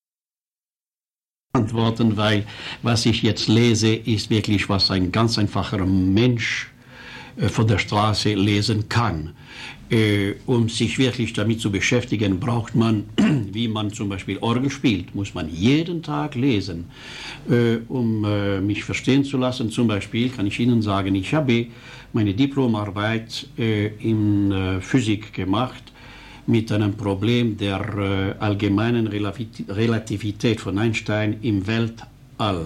Antworten, weil was ich jetzt lese, ist wirklich, was ein ganz einfacher Mensch äh, von der Straße lesen kann. Äh, um sich wirklich damit zu beschäftigen, braucht man, wie man zum Beispiel Orgel spielt, muss man jeden Tag lesen. Äh, um äh, mich verstehen zu lassen, zum Beispiel kann ich Ihnen sagen, ich habe meine Diplomarbeit äh, in äh, Physik gemacht, mit einem Problem der äh, allgemeinen Relativität von Einstein im Weltall.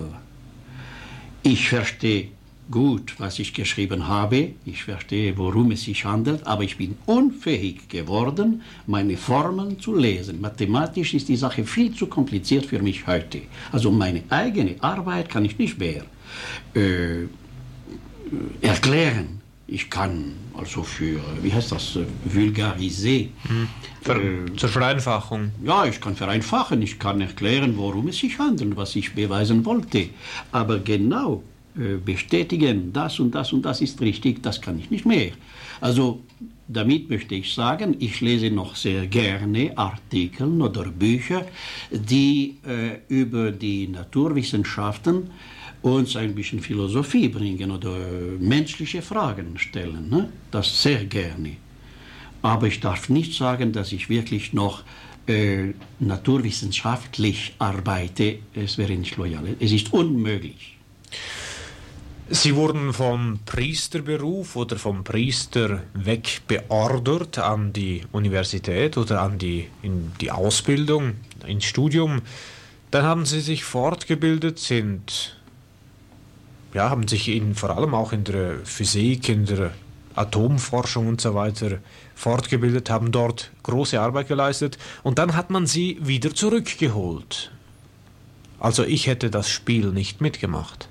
Ich verstehe gut, was ich geschrieben habe, ich verstehe, worum es sich handelt, aber ich bin unfähig geworden, meine Formeln zu lesen. Mathematisch ist die Sache viel zu kompliziert für mich heute. Also meine eigene Arbeit kann ich nicht mehr äh, erklären. Ich kann also für, wie heißt das, vulgarisieren. Hm. Ver äh, zur Vereinfachung. Ja, ich kann vereinfachen, ich kann erklären, worum es sich handelt, was ich beweisen wollte. Aber genau äh, bestätigen, das und das und das ist richtig, das kann ich nicht mehr. Also damit möchte ich sagen, ich lese noch sehr gerne Artikel oder Bücher, die äh, über die Naturwissenschaften uns ein bisschen Philosophie bringen oder menschliche Fragen stellen. Ne? Das sehr gerne. Aber ich darf nicht sagen, dass ich wirklich noch äh, naturwissenschaftlich arbeite. Es wäre nicht loyal. Es ist unmöglich. Sie wurden vom Priesterberuf oder vom Priester weg beordert an die Universität oder an die, in die Ausbildung, ins Studium. Dann haben Sie sich fortgebildet, sind Ja, haben sich in, vor allem auch in der Physik, in der Atomforschung und so weiter fortgebildet, haben dort große Arbeit geleistet und dann hat man sie wieder zurückgeholt. Also ich hätte das Spiel nicht mitgemacht.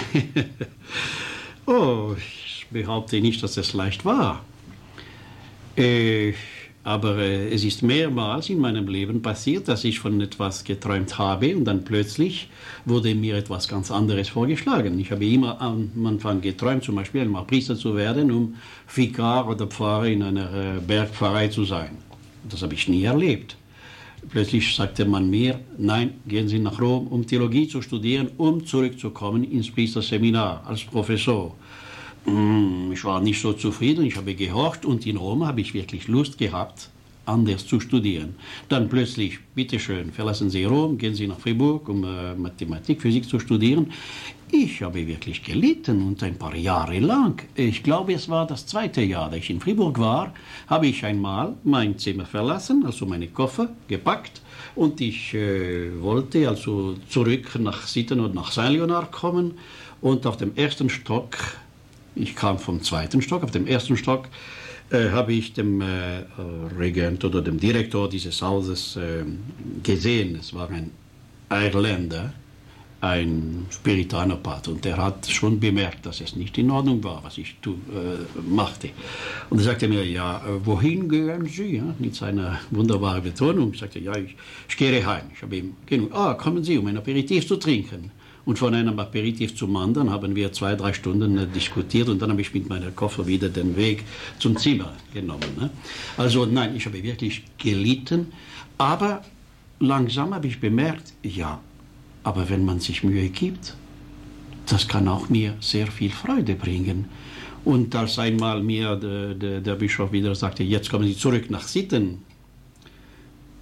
Oh, ich behaupte nicht, dass es leicht war. Äh, aber äh, es ist mehrmals in meinem Leben passiert, dass ich von etwas geträumt habe und dann plötzlich wurde mir etwas ganz anderes vorgeschlagen. Ich habe immer am Anfang geträumt, zum Beispiel einmal Priester zu werden, um Vikar oder Pfarrer in einer äh, Bergpfarrei zu sein. Das habe ich nie erlebt. Plötzlich sagte man mir, nein, gehen Sie nach Rom, um Theologie zu studieren, um zurückzukommen ins Priesterseminar als Professor. Ich war nicht so zufrieden, ich habe gehorcht und in Rom habe ich wirklich Lust gehabt, anders zu studieren. Dann plötzlich, bitteschön, verlassen Sie Rom, gehen Sie nach Fribourg, um äh, Mathematik, Physik zu studieren. Ich habe wirklich gelitten und ein paar Jahre lang, ich glaube es war das zweite Jahr, da ich in Fribourg war, habe ich einmal mein Zimmer verlassen, also meine Koffer gepackt und ich äh, wollte also zurück nach Sitten und nach Saint-Léonard kommen und auf dem ersten Stock, ich kam vom zweiten Stock, auf dem ersten Stock äh, habe ich dem äh, Regent oder dem Direktor dieses Hauses äh, gesehen. Es war ein Irländer, ein Spirituanerpater, und der hat schon bemerkt, dass es nicht in Ordnung war, was ich tu, äh, machte. Und er sagte mir, ja, wohin gehen Sie? Ja, mit seiner wunderbaren Betonung. Ich sagte, ja, ich, ich gehe heim. Ich habe ihm genug. Ah, kommen Sie, um ein Aperitif zu trinken. Und von einem Aperitif zum anderen haben wir zwei, drei Stunden äh, diskutiert und dann habe ich mit meinem Koffer wieder den Weg zum Zimmer genommen. Ne? Also nein, ich habe wirklich gelitten, aber langsam habe ich bemerkt, ja, aber wenn man sich Mühe gibt, das kann auch mir sehr viel Freude bringen. Und als einmal mir de, de, der Bischof wieder sagte, jetzt kommen Sie zurück nach Sitten,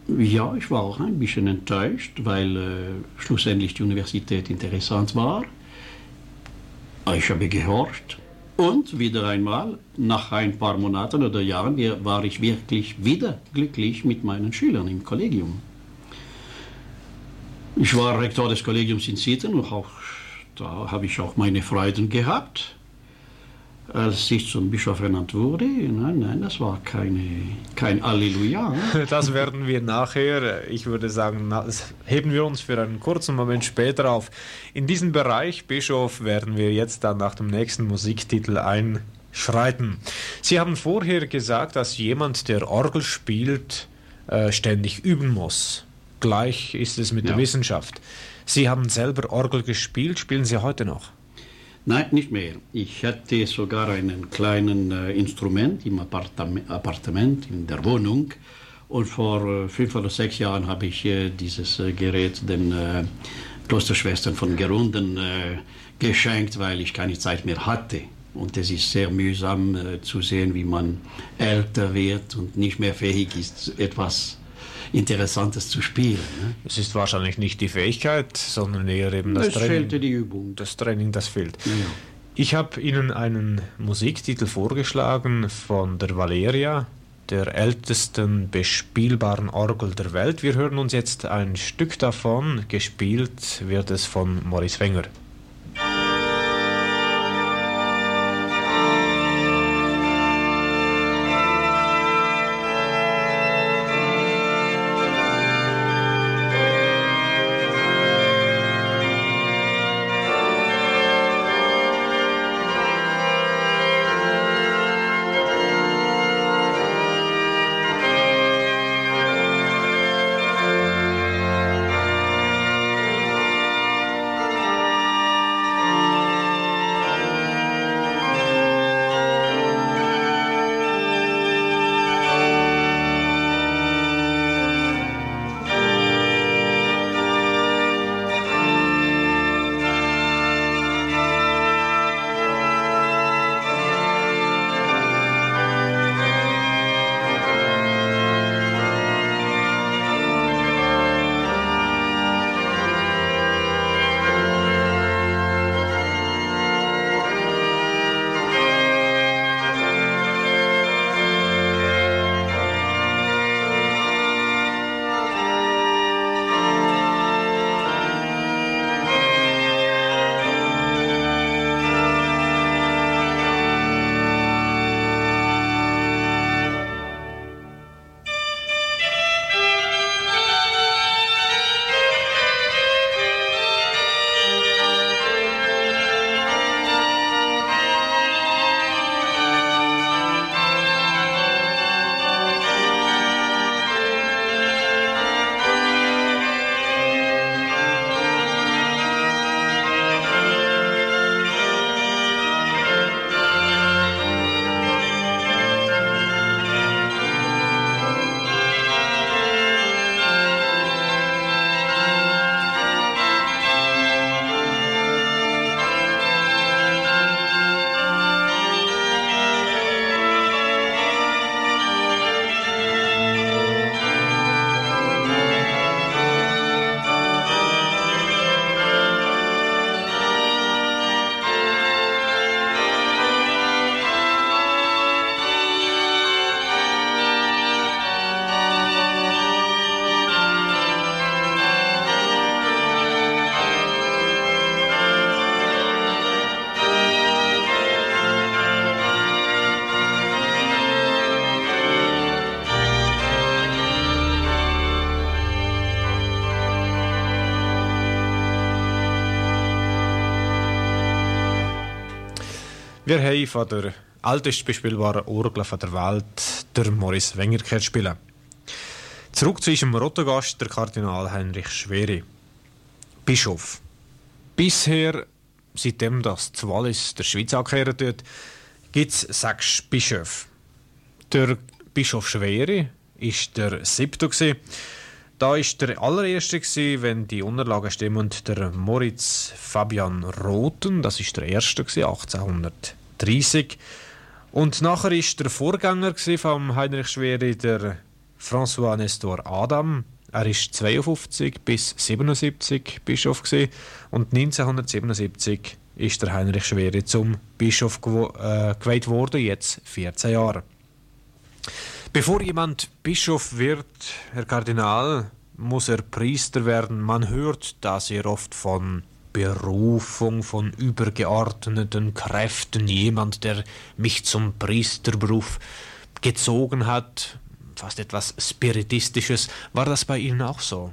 Ja, ich war auch ein bisschen enttäuscht, weil äh, schlussendlich die Universität interessant war. Ich habe gehorcht und wieder einmal, nach ein paar Monaten oder Jahren, war ich wirklich wieder glücklich mit meinen Schülern im Kollegium. Ich war Rektor des Kollegiums in Sitten und auch, da habe ich auch meine Freuden gehabt. Als ich zum Bischof ernannt wurde, nein, nein, das war keine, kein Halleluja. Das werden wir nachher, ich würde sagen, das heben wir uns für einen kurzen Moment später auf. In diesen Bereich Bischof werden wir jetzt dann nach dem nächsten Musiktitel einschreiten. Sie haben vorher gesagt, dass jemand, der Orgel spielt, ständig üben muss. Gleich ist es mit ja. der Wissenschaft. Sie haben selber Orgel gespielt, spielen Sie heute noch? Nein, nicht mehr. Ich hatte sogar einen kleinen äh, Instrument im Appartement, Appartement, in der Wohnung. Und vor äh, fünf oder sechs Jahren habe ich äh, dieses äh, Gerät den äh, Klosterschwestern von Gerunden äh, geschenkt, weil ich keine Zeit mehr hatte. Und es ist sehr mühsam äh, zu sehen, wie man älter wird und nicht mehr fähig ist, etwas Interessantes zu spielen. Ne? Es ist wahrscheinlich nicht die Fähigkeit, sondern eher eben das es Training. fehlte die Übung. Das Training, das fehlt. Ja, ja. Ich habe Ihnen einen Musiktitel vorgeschlagen von der Valeria, der ältesten bespielbaren Orgel der Welt. Wir hören uns jetzt ein Stück davon. Gespielt wird es von Maurice Wenger. Wir haben von der ältesten bespielbaren Orgel der Welt, der Maurice Wenger, gehört spielen. Zurück zu unserem Rottogast, der Kardinal Heinrich Schweri. Bischof. Bisher, seitdem das zu Wallis der Schweiz angehört wird, gibt es sechs Bischöfe. Der Bischof Schweri war der siebte. Da war der allererste, wenn die Unterlagen stimmen, der Moritz Fabian Rothen, das war der erste, achtzehnhundertdreißig. Und nachher war der Vorgänger von Heinrich Schweri, der François Nestor Adam. Er war zweiundfünfzig bis siebenundsiebzig Bischof gewesen, und neunzehnhundertsiebenundsiebzig ist der Heinrich Schwere zum Bischof gewo- äh, geweiht worden, jetzt vierzehn Jahre. Bevor jemand Bischof wird, Herr Kardinal, muss er Priester werden. Man hört da sehr oft von Berufung, von übergeordneten Kräften, jemand, der mich zum Priesterberuf gezogen hat, fast etwas Spiritistisches. War das bei Ihnen auch so?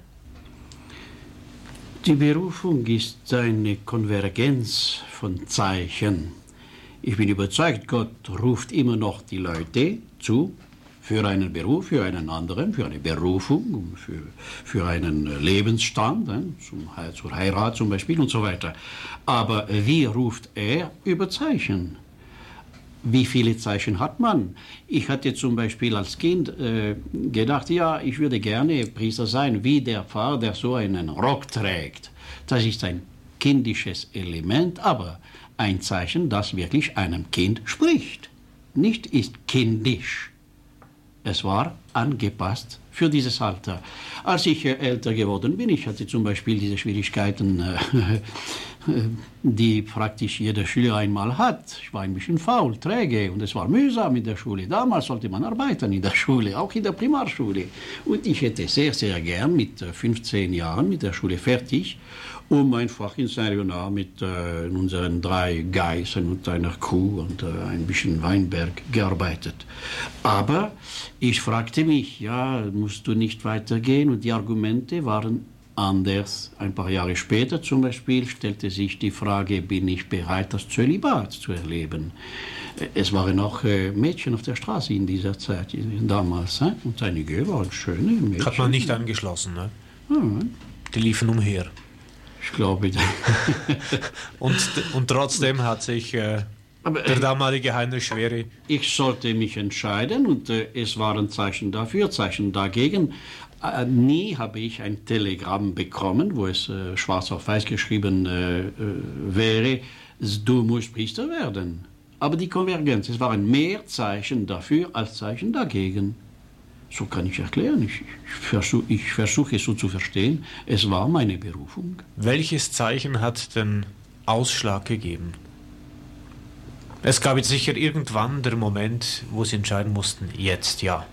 Die Berufung ist eine Konvergenz von Zeichen. Ich bin überzeugt, Gott ruft immer noch die Leute zu, für einen Beruf, für einen anderen, für eine Berufung, für, für einen Lebensstand, äh, zum, zur Heirat zum Beispiel und so weiter. Aber wie ruft er? Über Zeichen. Wie viele Zeichen hat man? Ich hatte zum Beispiel als Kind äh, gedacht, ja, ich würde gerne Priester sein, wie der Pfarrer, der so einen Rock trägt. Das ist ein kindisches Element, aber ein Zeichen, das wirklich einem Kind spricht. Nicht ist kindisch. Es war angepasst für dieses Alter. Als ich äh, älter geworden bin, ich hatte zum Beispiel diese Schwierigkeiten, äh, die praktisch jeder Schüler einmal hat. Ich war ein bisschen faul, träge, und es war mühsam in der Schule. Damals sollte man arbeiten in der Schule, auch in der Primarschule. Und ich hätte sehr, sehr gern mit fünfzehn Jahren mit der Schule fertig, um einfach in Saint-Léonard mit äh, unseren drei Geißen und einer Kuh und äh, ein bisschen Weinberg gearbeitet. Aber ich fragte mich, ja, musst du nicht weitergehen? Und die Argumente waren anders. Ein paar Jahre später zum Beispiel stellte sich die Frage, bin ich bereit, das Zölibat zu erleben? Es waren auch äh, Mädchen auf der Straße in dieser Zeit, damals. Äh? Und einige waren schöne Mädchen. Hat man nicht angeschlossen, ne? Ja, Die liefen umher. ich glaube. und, und trotzdem hat sich äh, Aber, der äh, damalige Heinrich Schwere... Ich sollte mich entscheiden, und äh, es waren Zeichen dafür, Zeichen dagegen. Äh, nie habe ich ein Telegramm bekommen, wo es äh, schwarz auf weiß geschrieben äh, äh, wäre, du musst Priester werden. Aber die Konvergenz, es waren mehr Zeichen dafür als Zeichen dagegen. So kann ich erklären. Ich, ich, versuch, ich versuche es so zu verstehen. Es war meine Berufung. Welches Zeichen hat den Ausschlag gegeben? Es gab jetzt sicher irgendwann der Moment, wo Sie entscheiden mussten, jetzt ja.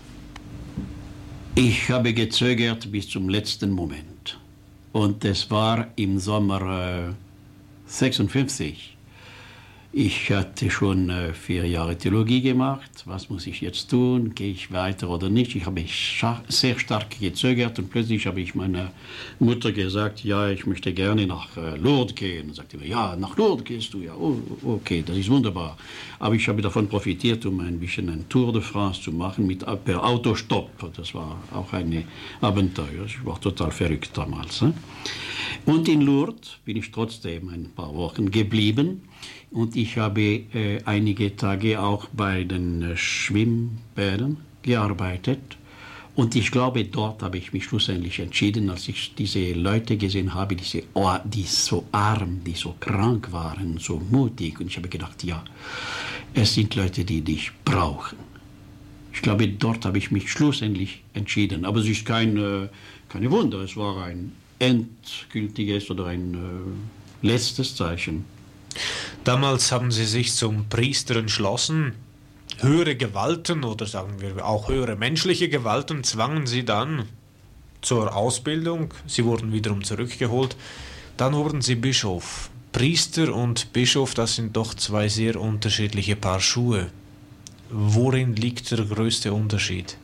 Ich habe gezögert bis zum letzten Moment. Und es war im Sommer äh, sechsundfünfzig. Ich hatte schon äh, vier Jahre Theologie gemacht. Was muss ich jetzt tun? Gehe ich weiter oder nicht? Ich habe scha- sehr stark gezögert, und plötzlich habe ich meiner Mutter gesagt, ja, ich möchte gerne nach äh, Lourdes gehen. Und sagte mir, ja, nach Lourdes gehst du, ja, oh, okay, das ist wunderbar. Aber ich habe davon profitiert, um ein bisschen ein Tour de France zu machen mit per Autostopp. Das war auch ein Abenteuer. Ich war total verrückt damals. Äh? Und in Lourdes bin ich trotzdem ein paar Wochen geblieben. Und ich habe äh, einige Tage auch bei den äh, Schwimmbädern gearbeitet. Und ich glaube, dort habe ich mich schlussendlich entschieden, als ich diese Leute gesehen habe, diese, oh, die so arm, die so krank waren, so mutig. Und ich habe gedacht, ja, es sind Leute, die dich brauchen. Ich glaube, dort habe ich mich schlussendlich entschieden. Aber es ist kein, äh, keine Wunder, es war ein endgültiges oder ein äh, letztes Zeichen. Damals haben Sie sich zum Priester entschlossen. Höhere Gewalten oder sagen wir auch höhere menschliche Gewalten zwangen Sie dann zur Ausbildung. Sie wurden wiederum zurückgeholt. Dann wurden Sie Bischof. Priester und Bischof, das sind doch zwei sehr unterschiedliche Paar Schuhe. Worin liegt der größte Unterschied?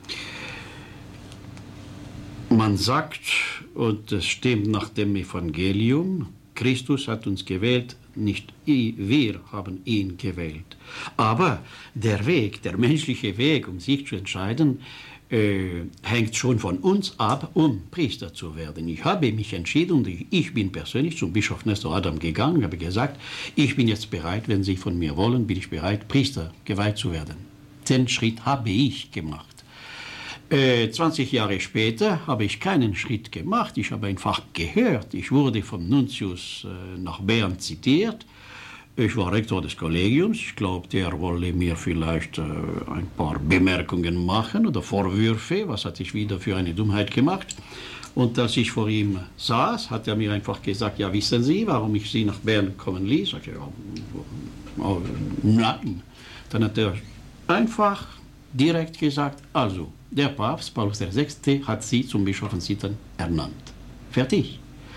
Man sagt, und es stimmt nach dem Evangelium, Christus hat uns gewählt, nicht wir haben ihn gewählt. Aber der Weg, der menschliche Weg, um sich zu entscheiden, äh, hängt schon von uns ab, um Priester zu werden. Ich habe mich entschieden, und ich, ich bin persönlich zum Bischof Nestor Adam gegangen, habe gesagt, ich bin jetzt bereit, wenn Sie von mir wollen, bin ich bereit, Priester geweiht zu werden. Den Schritt habe ich gemacht. Äh, zwanzig Jahre später habe ich keinen Schritt gemacht, ich habe einfach gehört. Ich wurde vom Nuntius äh, nach Bern zitiert, Ich war Rektor des Kollegiums. Ich glaubte, er wolle mir vielleicht äh, ein paar Bemerkungen machen oder Vorwürfe. Was hatte ich wieder für eine Dummheit gemacht? Und als ich vor ihm saß, hat er mir einfach gesagt, ja, wissen Sie, warum ich Sie nach Bern kommen ließ? Ich sagte, ja, oh, nein. Dann hat er einfach direkt gesagt, also, der Papst, Paulus der Sechste, hat Sie zum Bischof von Sitten ernannt. Fertig.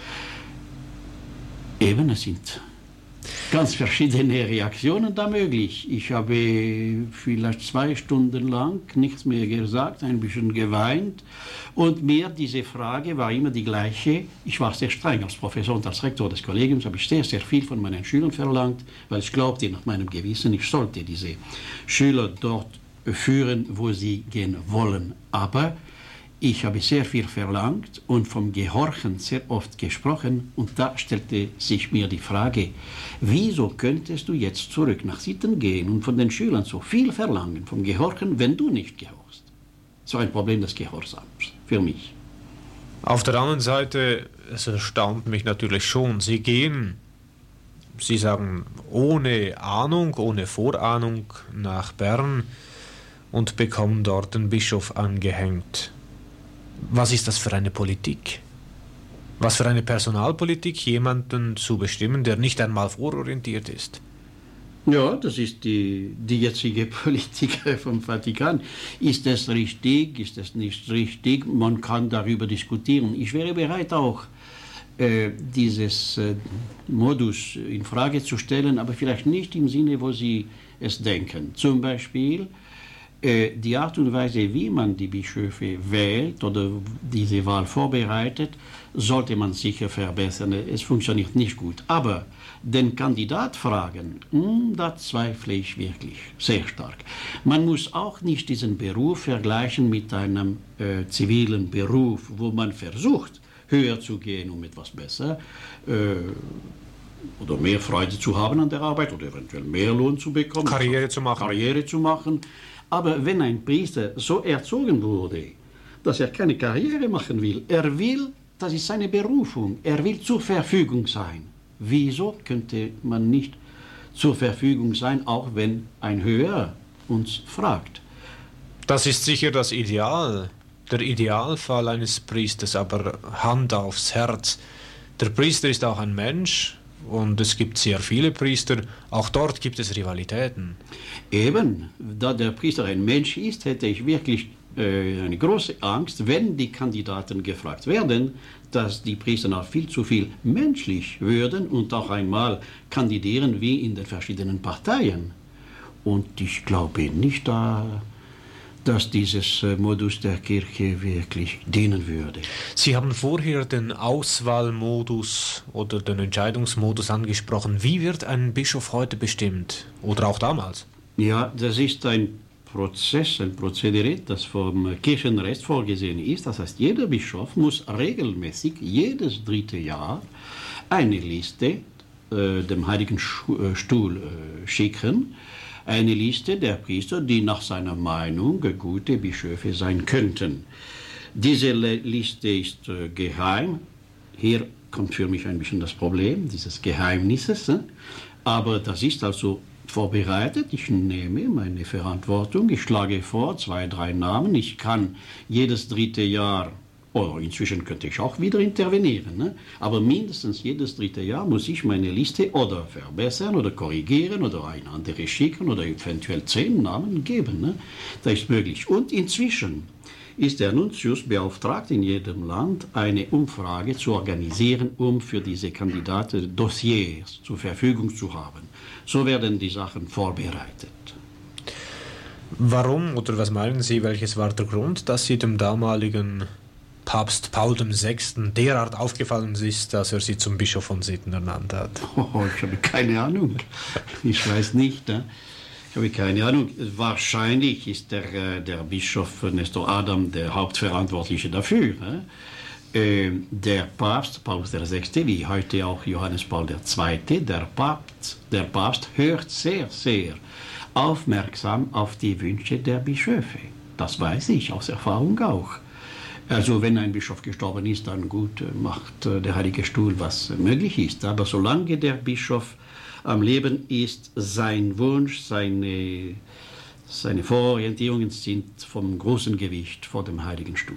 Eben, es sind ganz verschiedene Reaktionen da möglich. Ich habe vielleicht zwei Stunden lang nichts mehr gesagt, ein bisschen geweint. Und mir diese Frage war immer die gleiche. Ich war sehr streng als Professor und als Rektor des Kollegiums, habe ich sehr, sehr viel von meinen Schülern verlangt, weil ich glaubte nach meinem Gewissen, ich sollte diese Schüler dort führen, wo sie gehen wollen. Aber ich habe sehr viel verlangt und vom Gehorchen sehr oft gesprochen. Und da stellte sich mir die Frage, wieso könntest du jetzt zurück nach Sitten gehen und von den Schülern so viel verlangen vom Gehorchen, wenn du nicht gehorchst? So ein Problem des Gehorsams für mich. Auf der anderen Seite, es erstaunt mich natürlich schon, Sie gehen, Sie sagen, ohne Ahnung, ohne Vorahnung nach Bern und bekommen dort einen Bischof angehängt. Was ist das für eine Politik? Was für eine Personalpolitik, jemanden zu bestimmen, der nicht einmal vororientiert ist? Ja, das ist die, die jetzige Politik vom Vatikan. Ist das richtig, ist das nicht richtig? Man kann darüber diskutieren. Ich wäre bereit auch, äh, dieses äh, Modus in Frage zu stellen, aber vielleicht nicht im Sinne, wo Sie es denken. Zum Beispiel die Art und Weise, wie man die Bischöfe wählt oder diese Wahl vorbereitet, sollte man sicher verbessern. Es funktioniert nicht gut. Aber den Kandidat fragen, da zweifle ich wirklich sehr stark. Man muss auch nicht diesen Beruf vergleichen mit einem äh, zivilen Beruf, wo man versucht, höher zu gehen, um etwas besser äh, oder mehr Freude zu haben an der Arbeit oder eventuell mehr Lohn zu bekommen. Karriere zu machen. Karriere zu machen. Aber wenn ein Priester so erzogen wurde, dass er keine Karriere machen will, er will, das ist seine Berufung, er will zur Verfügung sein. Wieso könnte man nicht zur Verfügung sein, auch wenn ein Höher uns fragt? Das ist sicher das Ideal, der Idealfall eines Priesters, aber Hand aufs Herz. Der Priester ist auch ein Mensch. Und es gibt sehr viele Priester, auch dort gibt es Rivalitäten. Eben, da der Priester ein Mensch ist, hätte ich wirklich äh, eine große Angst, wenn die Kandidaten gefragt werden, dass die Priester auch viel zu viel menschlich würden und auch einmal kandidieren wie in den verschiedenen Parteien. Und ich glaube nicht, da, dass dieses äh, Modus der Kirche wirklich dienen würde. Sie haben vorher den Auswahlmodus oder den Entscheidungsmodus angesprochen. Wie wird ein Bischof heute bestimmt? Oder auch damals? Ja, das ist ein Prozess, ein Prozedere, das vom Kirchenrecht vorgesehen ist. Das heißt, jeder Bischof muss regelmäßig jedes dritte Jahr eine Liste äh, dem Heiligen Stuhl äh, schicken. Eine Liste der Priester, die nach seiner Meinung gute Bischöfe sein könnten. Diese Liste ist äh, geheim. Hier kommt für mich ein bisschen das Problem dieses Geheimnisses. Ne? Aber das ist also vorbereitet. Ich nehme meine Verantwortung. Ich schlage vor zwei, drei Namen. Ich kann jedes dritte Jahr, oder inzwischen könnte ich auch wieder intervenieren, ne? Aber mindestens jedes dritte Jahr muss ich meine Liste oder verbessern oder korrigieren oder eine andere schicken oder eventuell zehn Namen geben. Ne? Das ist möglich. Und inzwischen ist der Nuntius beauftragt, in jedem Land eine Umfrage zu organisieren, um für diese Kandidaten Dossiers zur Verfügung zu haben. So werden die Sachen vorbereitet. Warum oder was meinen Sie, welches war der Grund, dass Sie dem damaligen Papst Paul der Sechste derart aufgefallen ist, dass er Sie zum Bischof von Sitten ernannt hat? Oh, ich habe keine Ahnung. Ich weiß nicht. Ne? Ich habe keine Ahnung. Wahrscheinlich ist der, der Bischof Nestor Adam der Hauptverantwortliche dafür. Ne? Der Papst Paulus der Sechste, wie heute auch Johannes Paul der Zweite, der Papst, der Papst hört sehr, sehr aufmerksam auf die Wünsche der Bischöfe. Das weiß ich aus Erfahrung auch. Also wenn ein Bischof gestorben ist, dann gut, macht der Heilige Stuhl, was möglich ist. Aber solange der Bischof am Leben ist, sein Wunsch, seine, seine Vororientierungen sind vom großen Gewicht vor dem Heiligen Stuhl.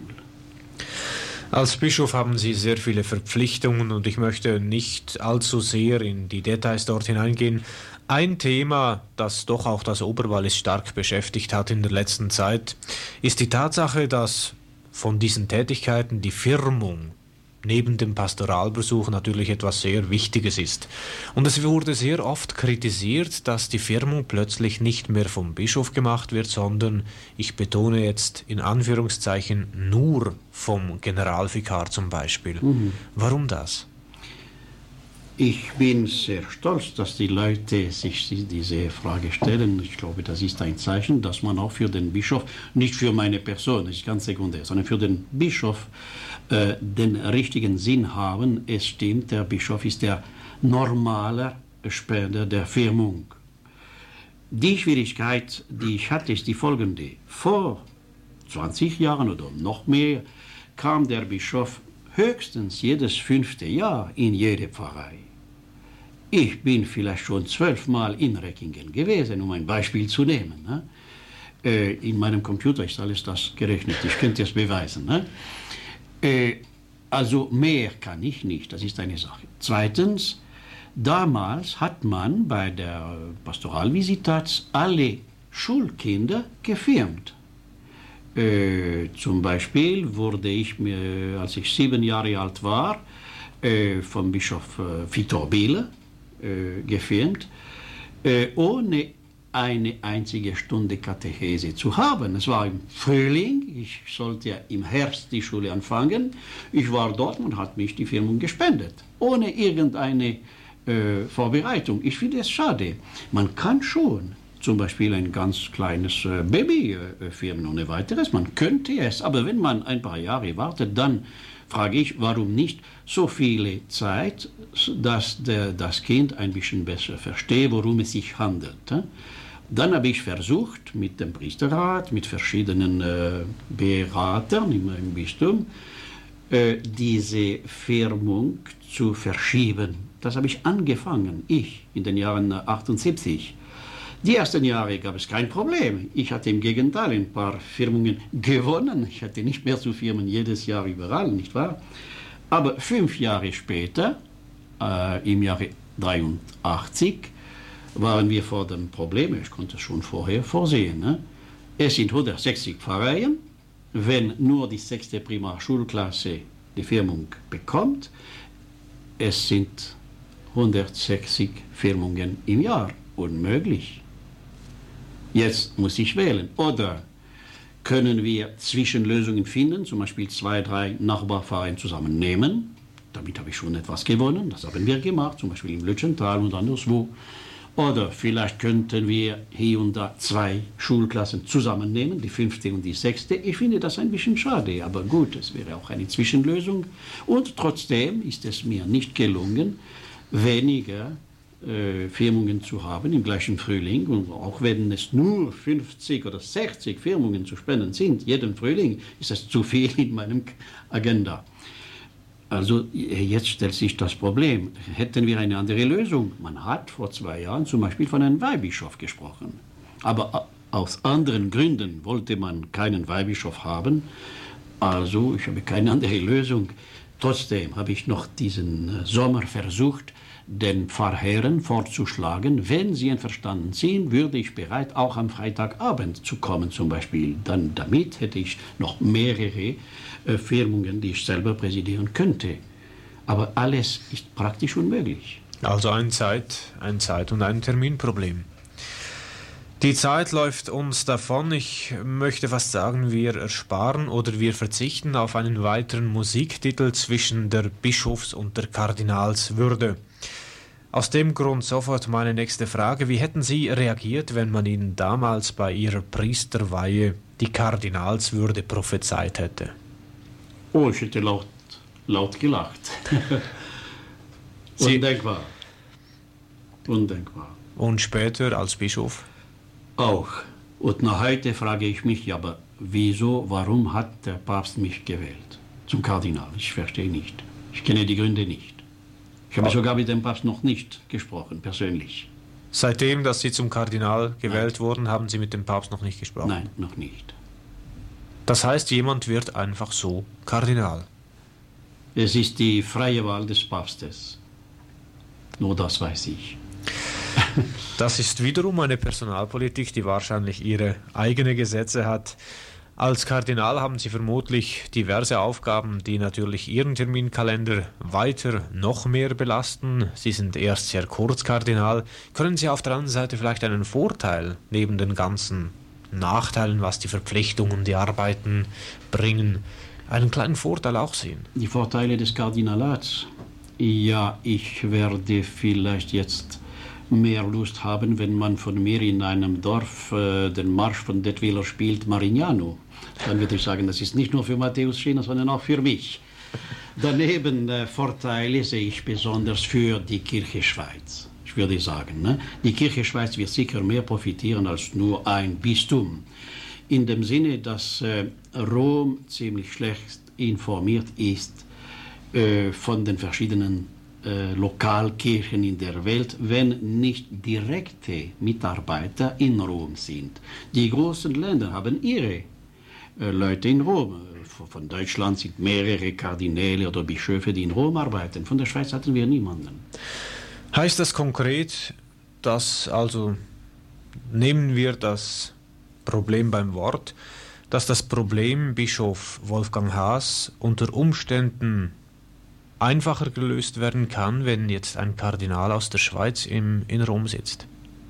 Als Bischof haben Sie sehr viele Verpflichtungen und ich möchte nicht allzu sehr in die Details dort hineingehen. Ein Thema, das doch auch das Oberwallis stark beschäftigt hat in der letzten Zeit, ist die Tatsache, dass von diesen Tätigkeiten die Firmung neben dem Pastoralbesuch natürlich etwas sehr Wichtiges ist. Und es wurde sehr oft kritisiert, dass die Firmung plötzlich nicht mehr vom Bischof gemacht wird, sondern, ich betone jetzt in Anführungszeichen, nur vom Generalvikar zum Beispiel. Mhm. Warum das? Ich bin sehr stolz, dass die Leute sich diese Frage stellen. Ich glaube, das ist ein Zeichen, dass man auch für den Bischof, nicht für meine Person, das ist ganz sekundär, sondern für den Bischof äh, den richtigen Sinn haben. Es stimmt, der Bischof ist der normale Spender der Firmung. Die Schwierigkeit, die ich hatte, ist die folgende. Vor zwanzig Jahren oder noch mehr kam der Bischof höchstens jedes fünfte Jahr in jede Pfarrei. Ich bin vielleicht schon zwölfmal in Reckingen gewesen, um ein Beispiel zu nehmen. Ne? Äh, in meinem Computer ist alles das gerechnet, ich könnte es beweisen. Ne? Äh, also mehr kann ich nicht, das ist eine Sache. Zweitens, damals hat man bei der Pastoralvisitats alle Schulkinder gefirmt. Äh, zum Beispiel wurde ich, mir, als ich sieben Jahre alt war, äh, vom Bischof äh, Vitor Biele äh, gefirmt, äh, ohne eine einzige Stunde Katechese zu haben. Es war im Frühling, ich sollte ja im Herbst die Schule anfangen. Ich war dort und hat mich die Firmung gespendet, ohne irgendeine äh, Vorbereitung. Ich finde es schade. Man kann schon zum Beispiel ein ganz kleines äh, Baby äh, firmen ohne weiteres. Man könnte es, aber wenn man ein paar Jahre wartet, dann frage ich, warum nicht so viele Zeit, dass der, das Kind ein bisschen besser versteht, worum es sich handelt. Äh? Dann habe ich versucht, mit dem Priesterrat, mit verschiedenen äh, Beratern im, im Bistum, äh, diese Firmung zu verschieben. Das habe ich angefangen, ich, in den Jahren achtundsiebzig. Die ersten Jahre gab es kein Problem. Ich hatte im Gegenteil ein paar Firmungen gewonnen. Ich hatte nicht mehr zu firmen, jedes Jahr überall, nicht wahr? Aber fünf Jahre später, äh, im Jahre dreiundachtzig, waren wir vor dem Problem, ich konnte es schon vorher vorsehen. Ne? Es sind hundertsechzig Pfarreien. Wenn nur die sechste Primarschulklasse die Firmung bekommt, es sind hundertsechzig Firmungen im Jahr. Unmöglich. Jetzt muss ich wählen. Oder können wir Zwischenlösungen finden, zum Beispiel zwei, drei Nachbarvereine zusammennehmen. Damit habe ich schon etwas gewonnen. Das haben wir gemacht, zum Beispiel im Lütschental und anderswo. Oder vielleicht könnten wir hier und da zwei Schulklassen zusammennehmen, die fünfte und die sechste. Ich finde das ein bisschen schade, aber gut, es wäre auch eine Zwischenlösung. Und trotzdem ist es mir nicht gelungen, weniger äh, Firmungen zu haben im gleichen Frühling. Und auch wenn es nur fünfzig oder sechzig Firmungen zu spenden sind, jeden Frühling, ist das zu viel in meinem Agenda. Also jetzt stellt sich das Problem, hätten wir eine andere Lösung? Man hat vor zwei Jahren zum Beispiel von einem Weihbischof gesprochen. Aber aus anderen Gründen wollte man keinen Weihbischof haben. Also ich habe keine andere Lösung. Trotzdem habe ich noch diesen Sommer versucht, den Pfarrherren vorzuschlagen, wenn sie einverstanden sind, würde ich bereit, auch am Freitagabend zu kommen zum Beispiel. Dann damit hätte ich noch mehrere äh, Firmungen, die ich selber präsidieren könnte. Aber alles ist praktisch unmöglich. Also ein Zeit, ein Zeit- und ein Terminproblem. Die Zeit läuft uns davon. Ich möchte fast sagen, wir ersparen oder wir verzichten auf einen weiteren Musiktitel zwischen der Bischofs- und der Kardinalswürde. Aus dem Grund sofort meine nächste Frage. Wie hätten Sie reagiert, wenn man Ihnen damals bei Ihrer Priesterweihe die Kardinalswürde prophezeit hätte? Oh, ich hätte laut, laut gelacht. Undenkbar. Undenkbar. Und später als Bischof? Auch. Und noch heute frage ich mich, aber wieso, warum hat der Papst mich gewählt zum Kardinal? Ich verstehe nicht. Ich kenne die Gründe nicht. Ich habe sogar mit dem Papst noch nicht gesprochen, persönlich. Seitdem, dass Sie zum Kardinal gewählt Nein. wurden, haben Sie mit dem Papst noch nicht gesprochen? Nein, noch nicht. Das heißt, jemand wird einfach so Kardinal? Es ist die freie Wahl des Papstes. Nur das weiß ich. Das ist wiederum eine Personalpolitik, die wahrscheinlich ihre eigenen Gesetze hat. Als Kardinal haben Sie vermutlich diverse Aufgaben, die natürlich Ihren Terminkalender weiter noch mehr belasten. Sie sind erst sehr kurz Kardinal. Können Sie auf der anderen Seite vielleicht einen Vorteil neben den ganzen Nachteilen, was die Verpflichtungen, die Arbeiten bringen, einen kleinen Vorteil auch sehen? Die Vorteile des Kardinalats? Ja, ich werde vielleicht jetzt mehr Lust haben, wenn man von mir in einem Dorf äh, den Marsch von Detwiler spielt, Marignano. Dann würde ich sagen, das ist nicht nur für Matthäus Schiner, sondern auch für mich. Daneben äh, Vorteile sehe ich besonders für die Kirche Schweiz. Ich würde sagen, ne? Die Kirche Schweiz wird sicher mehr profitieren als nur ein Bistum. In dem Sinne, dass äh, Rom ziemlich schlecht informiert ist äh, von den verschiedenen äh, Lokalkirchen in der Welt, wenn nicht direkte Mitarbeiter in Rom sind. Die großen Länder haben ihre äh, Leute in Rom. Von Deutschland sind mehrere Kardinäle oder Bischöfe, die in Rom arbeiten. Von der Schweiz hatten wir niemanden. Heißt das konkret, dass also, nehmen wir das Problem beim Wort, dass das Problem Bischof Wolfgang Haas unter Umständen einfacher gelöst werden kann, wenn jetzt ein Kardinal aus der Schweiz im, in Rom sitzt?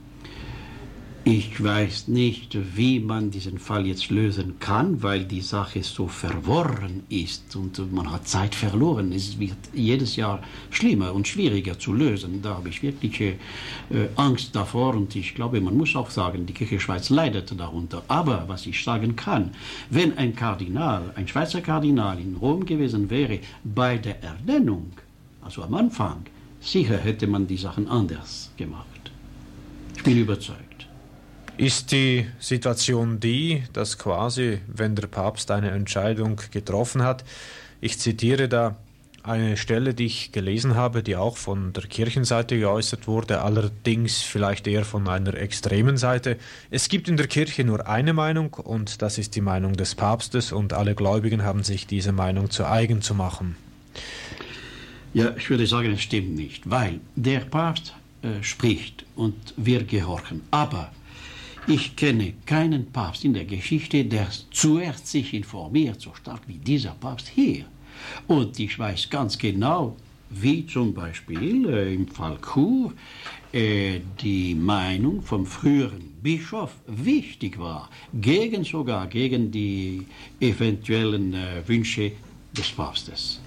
Ich weiß nicht, wie man diesen Fall jetzt lösen kann, weil die Sache so verworren ist und man hat Zeit verloren. Es wird jedes Jahr schlimmer und schwieriger zu lösen. Da habe ich wirklich äh, Angst davor und ich glaube, man muss auch sagen, die Kirche Schweiz leidet darunter. Aber was ich sagen kann, wenn ein Kardinal, ein Schweizer Kardinal in Rom gewesen wäre, bei der Ernennung, also am Anfang, sicher hätte man die Sachen anders gemacht. Ich bin überzeugt. Ist die Situation die, dass quasi, wenn der Papst eine Entscheidung getroffen hat, ich zitiere da eine Stelle, die ich gelesen habe, die auch von der Kirchenseite geäußert wurde, allerdings vielleicht eher von einer extremen Seite. Es gibt in der Kirche nur eine Meinung und das ist die Meinung des Papstes und alle Gläubigen haben sich diese Meinung zu eigen zu machen. Ja, ich würde sagen, es stimmt nicht, weil der Papst äh, spricht und wir gehorchen, aber ich kenne keinen Papst in der Geschichte, der zuerst sich informiert, so stark wie dieser Papst hier. Und ich weiß ganz genau, wie zum Beispiel äh, im Fall Chur äh, die Meinung vom früheren Bischof wichtig war, gegen sogar gegen die eventuellen äh, Wünsche des Papstes.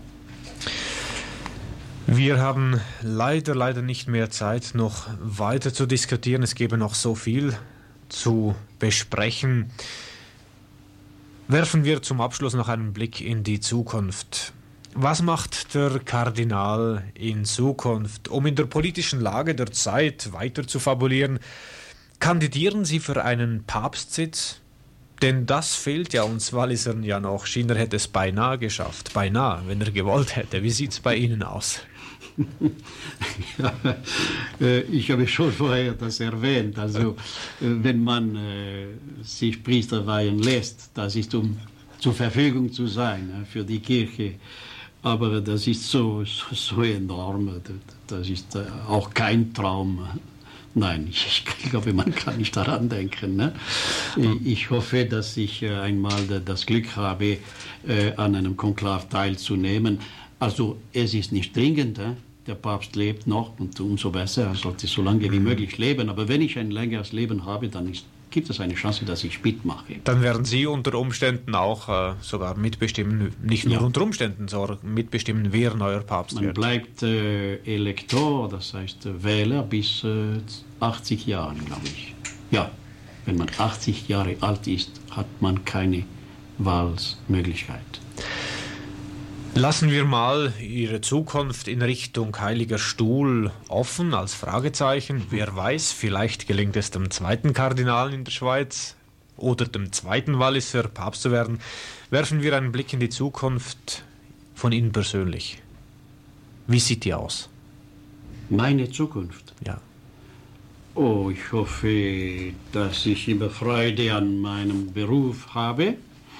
Wir haben leider, leider nicht mehr Zeit, noch weiter zu diskutieren. Es gäbe noch so viel zu besprechen. Werfen wir zum Abschluss noch einen Blick in die Zukunft. Was macht der Kardinal in Zukunft, um in der politischen Lage der Zeit weiter zu fabulieren? Kandidieren Sie für einen Papstsitz? Denn das fehlt ja uns Wallisern ja noch. Schiner hätte es beinahe geschafft. Beinahe, wenn er gewollt hätte. Wie sieht es bei Ihnen aus? Ja, äh, ich habe schon vorher das erwähnt. Also, äh, wenn man äh, sich Priester weihen lässt, das ist um zur Verfügung zu sein äh, für die Kirche. Aber das ist so, so, so enorm. Das ist äh, auch kein Traum. Nein, ich, ich glaube, man kann nicht daran denken. Ne? Ich hoffe, dass ich äh, einmal das Glück habe, äh, an einem Konklav teilzunehmen. Also es ist nicht dringend, äh? Der Papst lebt noch und umso besser, er sollte so lange wie möglich leben. Aber wenn ich ein längeres Leben habe, dann ist, gibt es eine Chance, dass ich mitmache. Dann werden Sie unter Umständen auch äh, sogar mitbestimmen, nicht nur ja. unter Umständen, sondern mitbestimmen, wer neuer Papst Man wird. Man bleibt äh, Elektor, das heißt äh, Wähler, bis äh, achtzig Jahren, glaube ich. Ja, wenn man achtzig Jahre alt ist, hat man keine Wahlmöglichkeit. Lassen wir mal Ihre Zukunft in Richtung Heiliger Stuhl offen, als Fragezeichen. Wer weiß, vielleicht gelingt es dem zweiten Kardinal in der Schweiz oder dem zweiten Walliser Papst zu werden. Werfen wir einen Blick in die Zukunft von Ihnen persönlich. Wie sieht die aus? Meine Zukunft? Ja. Oh, ich hoffe, dass ich immer Freude an meinem Beruf habe.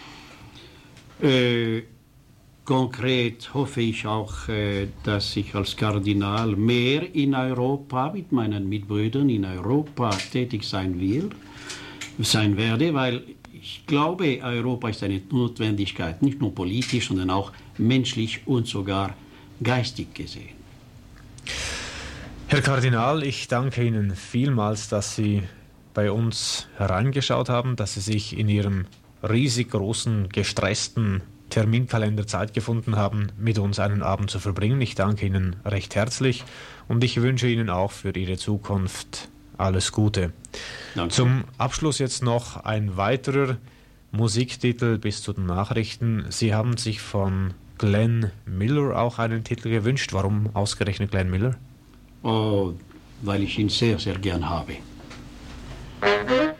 Äh, konkret hoffe ich auch, äh, dass ich als Kardinal mehr in Europa mit meinen Mitbrüdern in Europa tätig sein will, sein werde, weil ich glaube, Europa ist eine Notwendigkeit, nicht nur politisch, sondern auch menschlich und sogar geistig gesehen. Herr Kardinal, ich danke Ihnen vielmals, dass Sie bei uns hereingeschaut haben, dass Sie sich in Ihrem riesig großen, gestressten Terminkalender Zeit gefunden haben, mit uns einen Abend zu verbringen. Ich danke Ihnen recht herzlich und ich wünsche Ihnen auch für Ihre Zukunft alles Gute. Danke. Zum Abschluss jetzt noch ein weiterer Musiktitel bis zu den Nachrichten. Sie haben sich von Glenn Miller auch einen Titel gewünscht. Warum ausgerechnet Glenn Miller? Oh, weil ich ihn sehr, sehr gern habe.